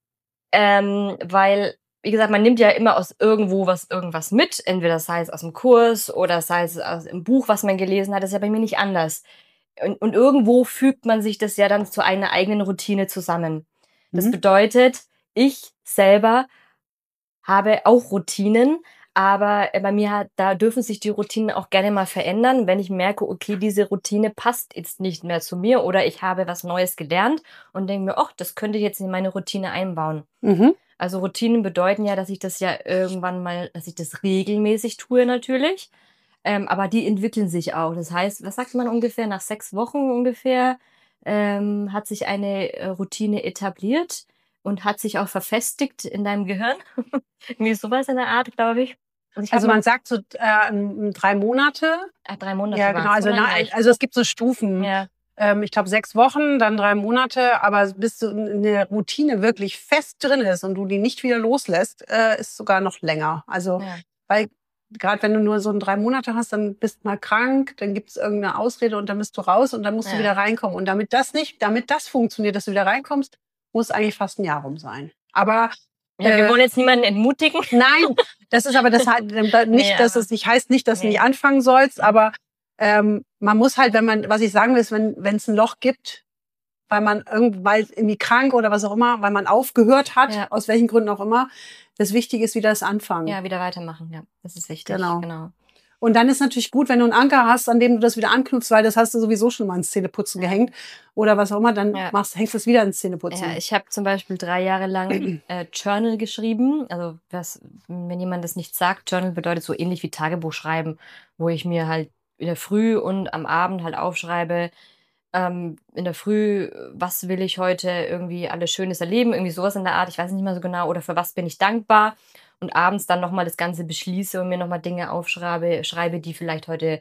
Weil, wie gesagt, man nimmt ja immer aus irgendwas mit. Entweder sei es aus dem Kurs oder sei es aus dem Buch, was man gelesen hat. Das ist ja bei mir nicht anders. Und irgendwo fügt man sich das ja dann zu einer eigenen Routine zusammen. Das bedeutet, ich selber habe auch Routinen, aber bei mir da dürfen sich die Routinen auch gerne mal verändern, wenn ich merke, okay, diese Routine passt jetzt nicht mehr zu mir oder ich habe was Neues gelernt und denke mir, ach, das könnte ich jetzt in meine Routine einbauen. Also Routinen bedeuten ja, dass ich das ja irgendwann mal, dass ich das regelmäßig tue natürlich, aber die entwickeln sich auch. Das heißt, was sagt man ungefähr, nach 6 Wochen ungefähr hat sich eine Routine etabliert und hat sich auch verfestigt in deinem Gehirn. Irgendwie sowas in der Art, glaube ich. Und Also man sagt so 3 Monate. 3 Monate Ja, war genau. es, oder? Leicht. Also es gibt so Stufen. Ja. Ich glaube 6 Wochen, dann 3 Monate. Aber bis so eine Routine wirklich fest drin ist und du die nicht wieder loslässt, ist sogar noch länger. Also, weil gerade wenn du nur so 3 Monate hast, dann bist du mal krank, dann gibt es irgendeine Ausrede und dann bist du raus und dann musst du wieder reinkommen. Und damit das funktioniert, dass du wieder reinkommst, muss eigentlich fast ein Jahr rum sein. Aber ja, wir wollen jetzt niemanden entmutigen. Nein, das ist aber das nicht, dass es nicht heißt, nicht, dass du nicht anfangen sollst, aber man muss halt, was ich sagen will, ist, wenn es ein Loch gibt, weil irgendwie krank oder was auch immer, weil man aufgehört hat, aus welchen Gründen auch immer, das Wichtige ist wieder das Anfangen. Ja, wieder weitermachen, ja, das ist wichtig. Genau. Und dann ist natürlich gut, wenn du einen Anker hast, an dem du das wieder anknüpfst, weil das hast du sowieso schon mal ins Zähneputzen gehängt oder was auch immer, dann hängst du es wieder ins Zähneputzen. Ja, ich habe zum Beispiel 3 Jahre lang Journal geschrieben. Also wenn jemand das nicht sagt, Journal bedeutet so ähnlich wie Tagebuch schreiben, wo ich mir halt in der Früh und am Abend halt aufschreibe, in der Früh, was will ich heute irgendwie alles Schönes erleben, irgendwie sowas in der Art, ich weiß nicht mehr so genau, oder für was bin ich dankbar. Und abends dann nochmal das Ganze beschließe und mir nochmal Dinge schreibe, die vielleicht heute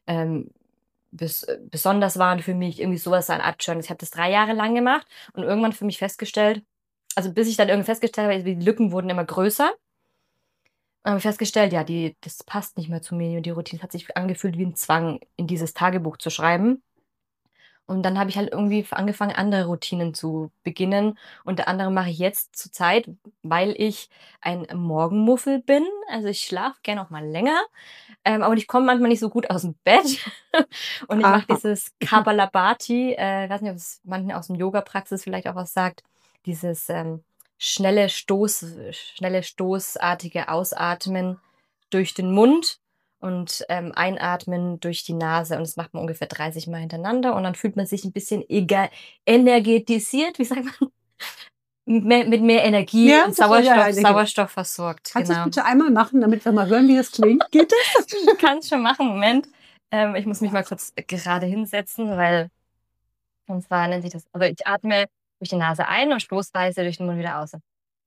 besonders waren für mich, irgendwie sowas an Art Journal. Ich habe das 3 Jahre lang gemacht und irgendwann für mich festgestellt, also bis ich dann irgendwie festgestellt habe, die Lücken wurden immer größer. Und habe festgestellt, ja, das passt nicht mehr zu mir und die Routine hat sich angefühlt wie ein Zwang, in dieses Tagebuch zu schreiben. Und dann habe ich halt irgendwie angefangen, andere Routinen zu beginnen. Unter anderem mache ich jetzt zur Zeit, weil ich ein Morgenmuffel bin. Also ich schlafe gerne auch mal länger. Aber ich komme manchmal nicht so gut aus dem Bett. Und ich mache dieses Kapalabhati. Ich weiß nicht, ob es manchen aus dem Yoga-Praxis vielleicht auch was sagt. Dieses schnelle stoßartige Ausatmen durch den Mund und einatmen durch die Nase. Und das macht man ungefähr 30 Mal hintereinander. Und dann fühlt man sich ein bisschen energetisiert, wie sagt man? Mit mehr Energie und Sauerstoff versorgt. Kannst du das bitte einmal machen, damit wir mal hören, wie das klingt? Geht das? Ich kann es schon machen. Moment. Ich muss mich mal kurz gerade hinsetzen, weil und zwar nennt sich das, also ich atme durch die Nase ein und stoßweise durch den Mund wieder aus.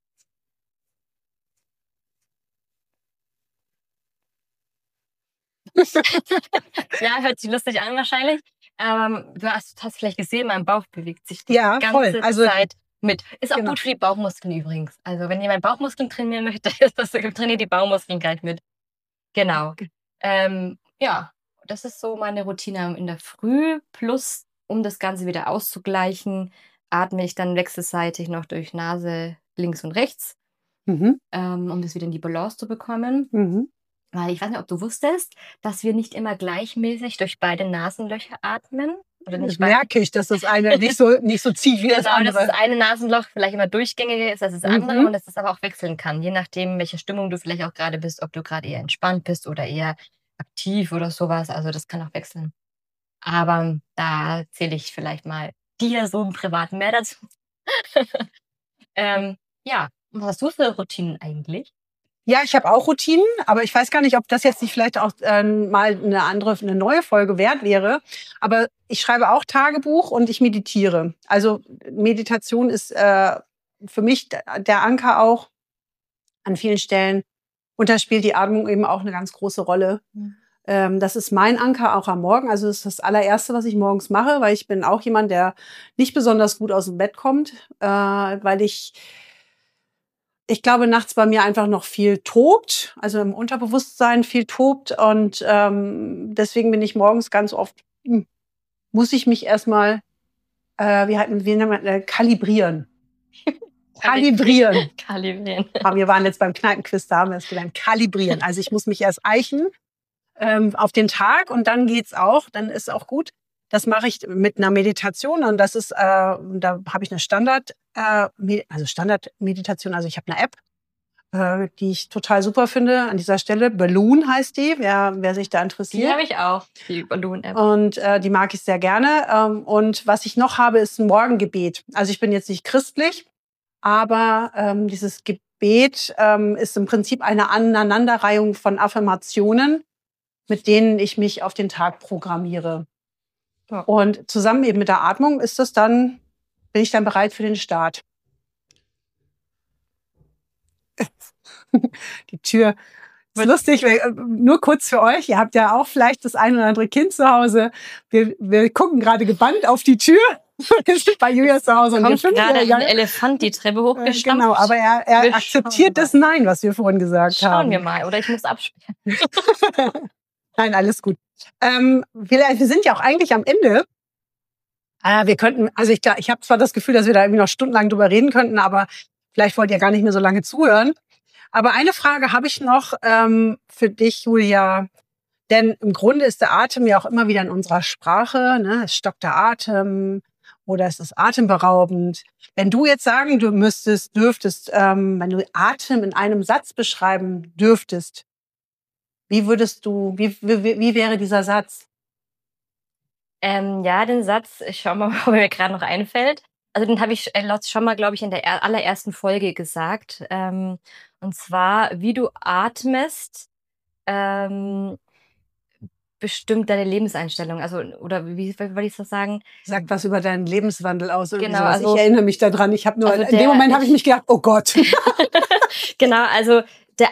Ja, hört sich lustig an wahrscheinlich. Du hast vielleicht gesehen, mein Bauch bewegt sich die ganze Zeit mit. Ist auch gut für die Bauchmuskeln übrigens. Also wenn jemand Bauchmuskeln trainieren möchte, trainiert die Bauchmuskeln gleich mit. Genau. Ja, das ist so meine Routine in der Früh. Plus, um das Ganze wieder auszugleichen, atme ich dann wechselseitig noch durch Nase links und rechts, um das wieder in die Balance zu bekommen. Weil ich weiß nicht, ob du wusstest, dass wir nicht immer gleichmäßig durch beide Nasenlöcher atmen. Oder nicht merke ich, dass das eine nicht so zieht wie das andere. Dass das eine Nasenloch vielleicht immer durchgängiger ist als das andere und dass das aber auch wechseln kann. Je nachdem, in welcher Stimmung du vielleicht auch gerade bist, ob du gerade eher entspannt bist oder eher aktiv oder sowas. Also das kann auch wechseln. Aber da erzähle ich vielleicht mal dir so im Privaten mehr dazu. Ja, was hast du für Routinen eigentlich? Ja, ich habe auch Routinen, aber ich weiß gar nicht, ob das jetzt nicht vielleicht auch mal eine neue Folge wert wäre. Aber ich schreibe auch Tagebuch und ich meditiere. Also Meditation ist für mich der Anker auch an vielen Stellen. Und da spielt die Atmung eben auch eine ganz große Rolle. Das ist mein Anker auch am Morgen. Also das ist das allererste, was ich morgens mache, weil ich bin auch jemand, der nicht besonders gut aus dem Bett kommt, weil ich glaube, nachts bei mir einfach noch viel tobt, also im Unterbewusstsein viel tobt. Und deswegen bin ich morgens ganz oft, muss ich mich erstmal, wie nennt man, kalibrieren. Kalibrieren. Aber wir waren jetzt beim Kneipenquiz, da haben wir es gelernt. Kalibrieren. Also ich muss mich erst eichen auf den Tag und dann geht's auch, dann ist auch gut. Das mache ich mit einer Meditation und das ist, da habe ich eine Standardmeditation. Also ich habe eine App, die ich total super finde. An dieser Stelle Balloon heißt die, wer sich da interessiert. Die habe ich auch, die Balloon-App. Und die mag ich sehr gerne. Und was ich noch habe, ist ein Morgengebet. Also ich bin jetzt nicht christlich, aber dieses Gebet ist im Prinzip eine Aneinanderreihung von Affirmationen, mit denen ich mich auf den Tag programmiere. Ja. Und zusammen eben mit der Atmung bin ich dann bereit für den Start. Die Tür ist lustig, nur kurz für euch. Ihr habt ja auch vielleicht das ein oder andere Kind zu Hause. Wir gucken gerade gebannt auf die Tür. Wir sind bei Julia zu Hause. Kommt gerade ein Elefant die Treppe hochgestampft. Genau, aber er akzeptiert das Nein, was wir vorhin gesagt haben. Schauen wir mal, oder ich muss absperren. Nein, alles gut. Wir sind ja auch eigentlich am Ende. Wir könnten, also ich habe zwar das Gefühl, dass wir da irgendwie noch stundenlang drüber reden könnten, aber vielleicht wollt ihr gar nicht mehr so lange zuhören. Aber eine Frage habe ich noch für dich, Julia. Denn im Grunde ist der Atem ja auch immer wieder in unserer Sprache. Ne? Es stockt der Atem oder es ist atemberaubend. Wenn du jetzt sagen dürftest, wenn du Atem in einem Satz beschreiben dürftest, wie wäre dieser Satz? Ja, den Satz, ich schau mal, ob mir gerade noch einfällt. Also den habe ich schon mal, glaube ich, in der allerersten Folge gesagt. Und zwar, wie du atmest, bestimmt deine Lebenseinstellung. Also, oder wie wollte ich das sagen? Sagt was über deinen Lebenswandel aus. Oder genau, also ich erinnere mich daran. Ich habe nur in dem Moment habe ich mich gedacht, oh Gott. Genau, also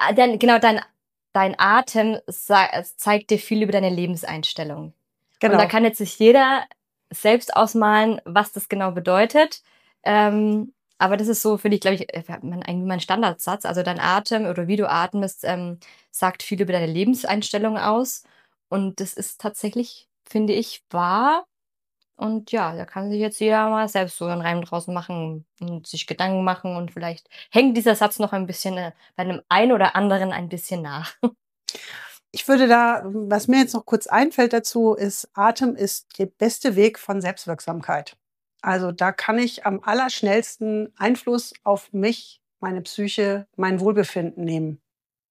dein Atem zeigt dir viel über deine Lebenseinstellung. Genau. Und da kann jetzt sich jeder selbst ausmalen, was das genau bedeutet. Aber das ist so, finde ich, glaube ich, mein Standardsatz. Also dein Atem oder wie du atmest, sagt viel über deine Lebenseinstellung aus. Und das ist tatsächlich, finde ich, wahr. Und ja, da kann sich jetzt jeder mal selbst so einen Reim draus machen und sich Gedanken machen. Und vielleicht hängt dieser Satz noch ein bisschen bei einem einen oder anderen ein bisschen nach. Ich würde was mir jetzt noch kurz einfällt dazu, ist, Atem ist der beste Weg von Selbstwirksamkeit. Also da kann ich am allerschnellsten Einfluss auf mich, meine Psyche, mein Wohlbefinden nehmen.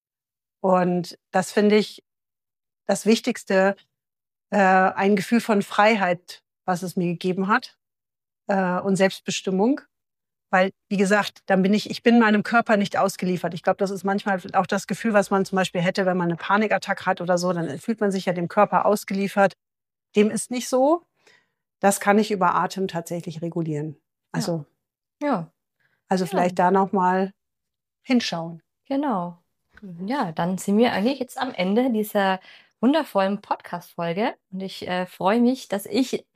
Und das finde ich das Wichtigste, ein Gefühl von Freiheit, was es mir gegeben hat, und Selbstbestimmung. Weil, wie gesagt, ich bin meinem Körper nicht ausgeliefert. Ich glaube, das ist manchmal auch das Gefühl, was man zum Beispiel hätte, wenn man eine Panikattacke hat oder so, dann fühlt man sich ja dem Körper ausgeliefert. Dem ist nicht so. Das kann ich über Atem tatsächlich regulieren. Also, vielleicht da nochmal hinschauen. Genau. Ja, dann sind wir eigentlich jetzt am Ende dieser wundervollen Podcast-Folge. Und ich freue mich, dass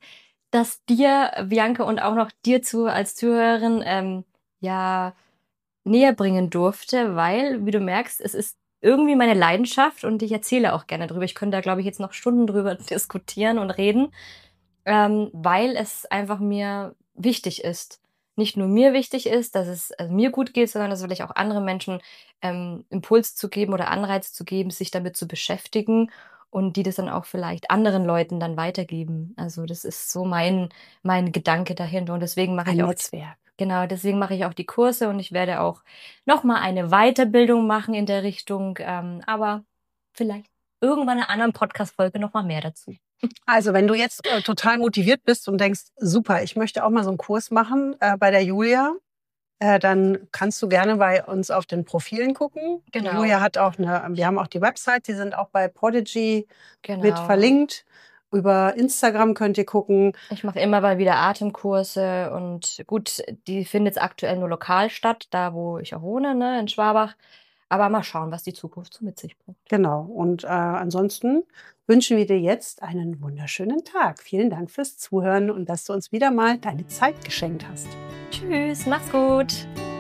dir, Bianca, und auch noch dir als Zuhörerin näher bringen durfte, weil, wie du merkst, es ist irgendwie meine Leidenschaft und ich erzähle auch gerne drüber. Ich könnte da, glaube ich, jetzt noch Stunden drüber diskutieren und reden, weil es einfach mir wichtig ist. Nicht nur mir wichtig ist, dass es mir gut geht, sondern dass vielleicht auch andere Menschen Impuls zu geben oder Anreiz zu geben, sich damit zu beschäftigen und die das dann auch vielleicht anderen Leuten dann weitergeben. Also das ist so mein Gedanke dahinter und deswegen mache ich auch Netzwerk. Genau, deswegen mache ich auch die Kurse und ich werde auch nochmal eine Weiterbildung machen in der Richtung, aber vielleicht irgendwann in einer anderen Podcast-Folge nochmal mehr dazu. Also wenn du jetzt total motiviert bist und denkst, super, ich möchte auch mal so einen Kurs machen bei der Julia, dann kannst du gerne bei uns auf den Profilen gucken. Genau. Julia hat wir haben auch die Website, die sind auch bei Podigy mit verlinkt. Über Instagram könnt ihr gucken. Ich mache immer mal wieder Atemkurse und gut, die findet jetzt aktuell nur lokal statt, da wo ich auch wohne, ne, in Schwabach. Aber mal schauen, was die Zukunft so mit sich bringt. Genau. Und ansonsten wünschen wir dir jetzt einen wunderschönen Tag. Vielen Dank fürs Zuhören und dass du uns wieder mal deine Zeit geschenkt hast. Tschüss, mach's gut.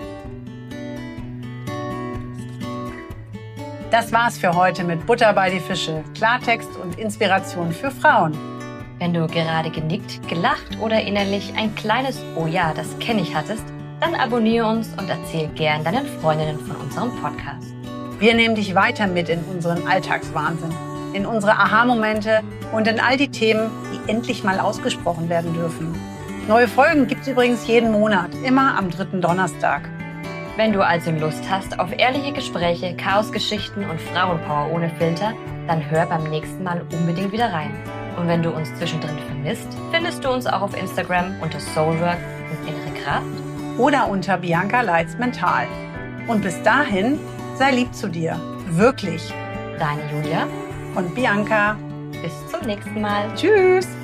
Das war's für heute mit Butter bei die Fische, Klartext und Inspiration für Frauen. Wenn du gerade genickt, gelacht oder innerlich ein kleines Oh ja, das kenne ich hattest, dann abonniere uns und erzähl gern deinen Freundinnen von unserem Podcast. Wir nehmen dich weiter mit in unseren Alltagswahnsinn, in unsere Aha-Momente und in all die Themen, die endlich mal ausgesprochen werden dürfen. Neue Folgen gibt's übrigens jeden Monat, immer am 3. Donnerstag. Wenn du also Lust hast auf ehrliche Gespräche, Chaosgeschichten und Frauenpower ohne Filter, dann hör beim nächsten Mal unbedingt wieder rein. Und wenn du uns zwischendrin vermisst, findest du uns auch auf Instagram unter Soulwork und Innere Kraft oder unter Bianca Leitz Mental. Und bis dahin, sei lieb zu dir. Wirklich. Deine Julia und Bianca. Bis zum nächsten Mal. Tschüss.